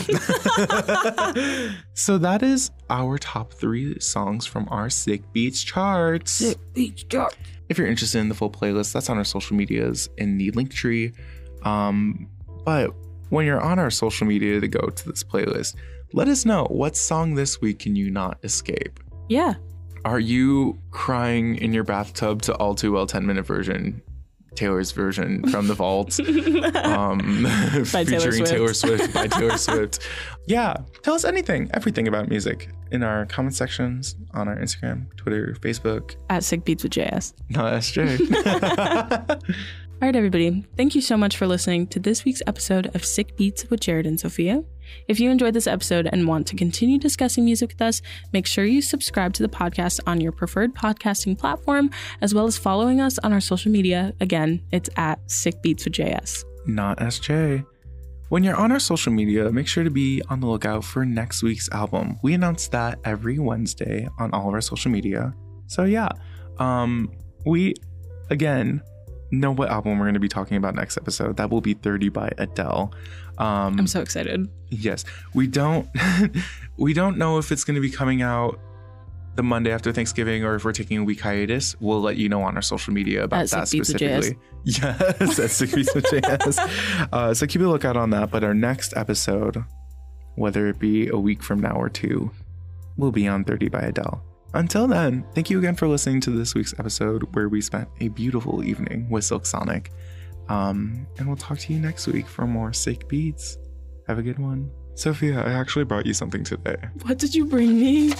So that is our top three songs from our Sick Beats charts. Sick Beats chart. If you're interested in the full playlist, that's on our social medias in the link tree. Um, but when you're on our social media to go to this playlist, let us know what song this week can you not escape. Yeah. Are you crying in your bathtub to All Too Well ten minute version? Taylor's version from the vault, um, featuring Taylor Swift. Taylor Swift by Taylor Swift. Yeah, tell us anything, everything about music in our comment sections on our Instagram, Twitter, Facebook. At Sick Beats with J S. Not S J. All right, everybody. Thank you so much for listening to this week's episode of Sick Beats with Jared and Sophia. If you enjoyed this episode and want to continue discussing music with us, make sure you subscribe to the podcast on your preferred podcasting platform, as well as following us on our social media. Again, it's at Sick Beats with J S. Not S J. When you're on our social media, make sure to be on the lookout for next week's album. We announce that every Wednesday on all of our social media. So yeah, um, we, again, know what album we're going to be talking about next episode. That will be thirty by Adele. Um, I'm so excited. Yes. We don't we don't know if it's going to be coming out the Monday after Thanksgiving or if we're taking a week hiatus. We'll let you know on our social media about at that Sick specifically. Yes, at Sick Beats with J S. Uh, so keep a lookout on that. But our next episode, whether it be a week from now or two, will be on thirty by Adele. Until then, thank you again for listening to this week's episode where we spent a beautiful evening with Silk Sonic. Um, and we'll talk to you next week for more Sick Beats. Have a good one. Sophia, I actually brought you something today. What did you bring me?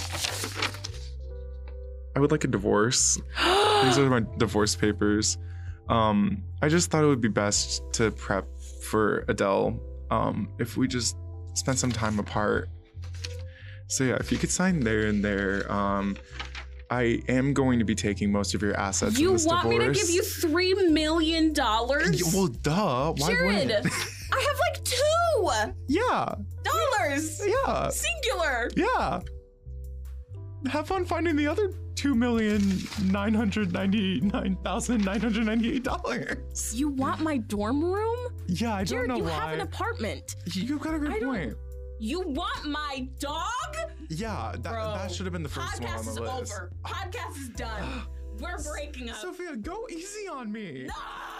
I would like a divorce. These are my divorce papers. Um, I just thought it would be best to prep for Adele um, if we just spent some time apart. So yeah, if you could sign there and there, um, I am going to be taking most of your assets. You in this want divorce. me to give you three million dollars? Well, duh. Why Jared, wouldn't? I have like two. Yeah. Dollars. Yeah. Singular. Yeah. Have fun finding the other two million nine hundred ninety nine thousand nine hundred ninety eight dollars. You want my dorm room? Yeah, I Jared, don't know you why. have an apartment. You got a good I don't- point. You want my dog? Yeah, that, Bro, that should have been the first one on the Podcast is list. over. Podcast is done. We're breaking up. Sophia, go easy on me. No!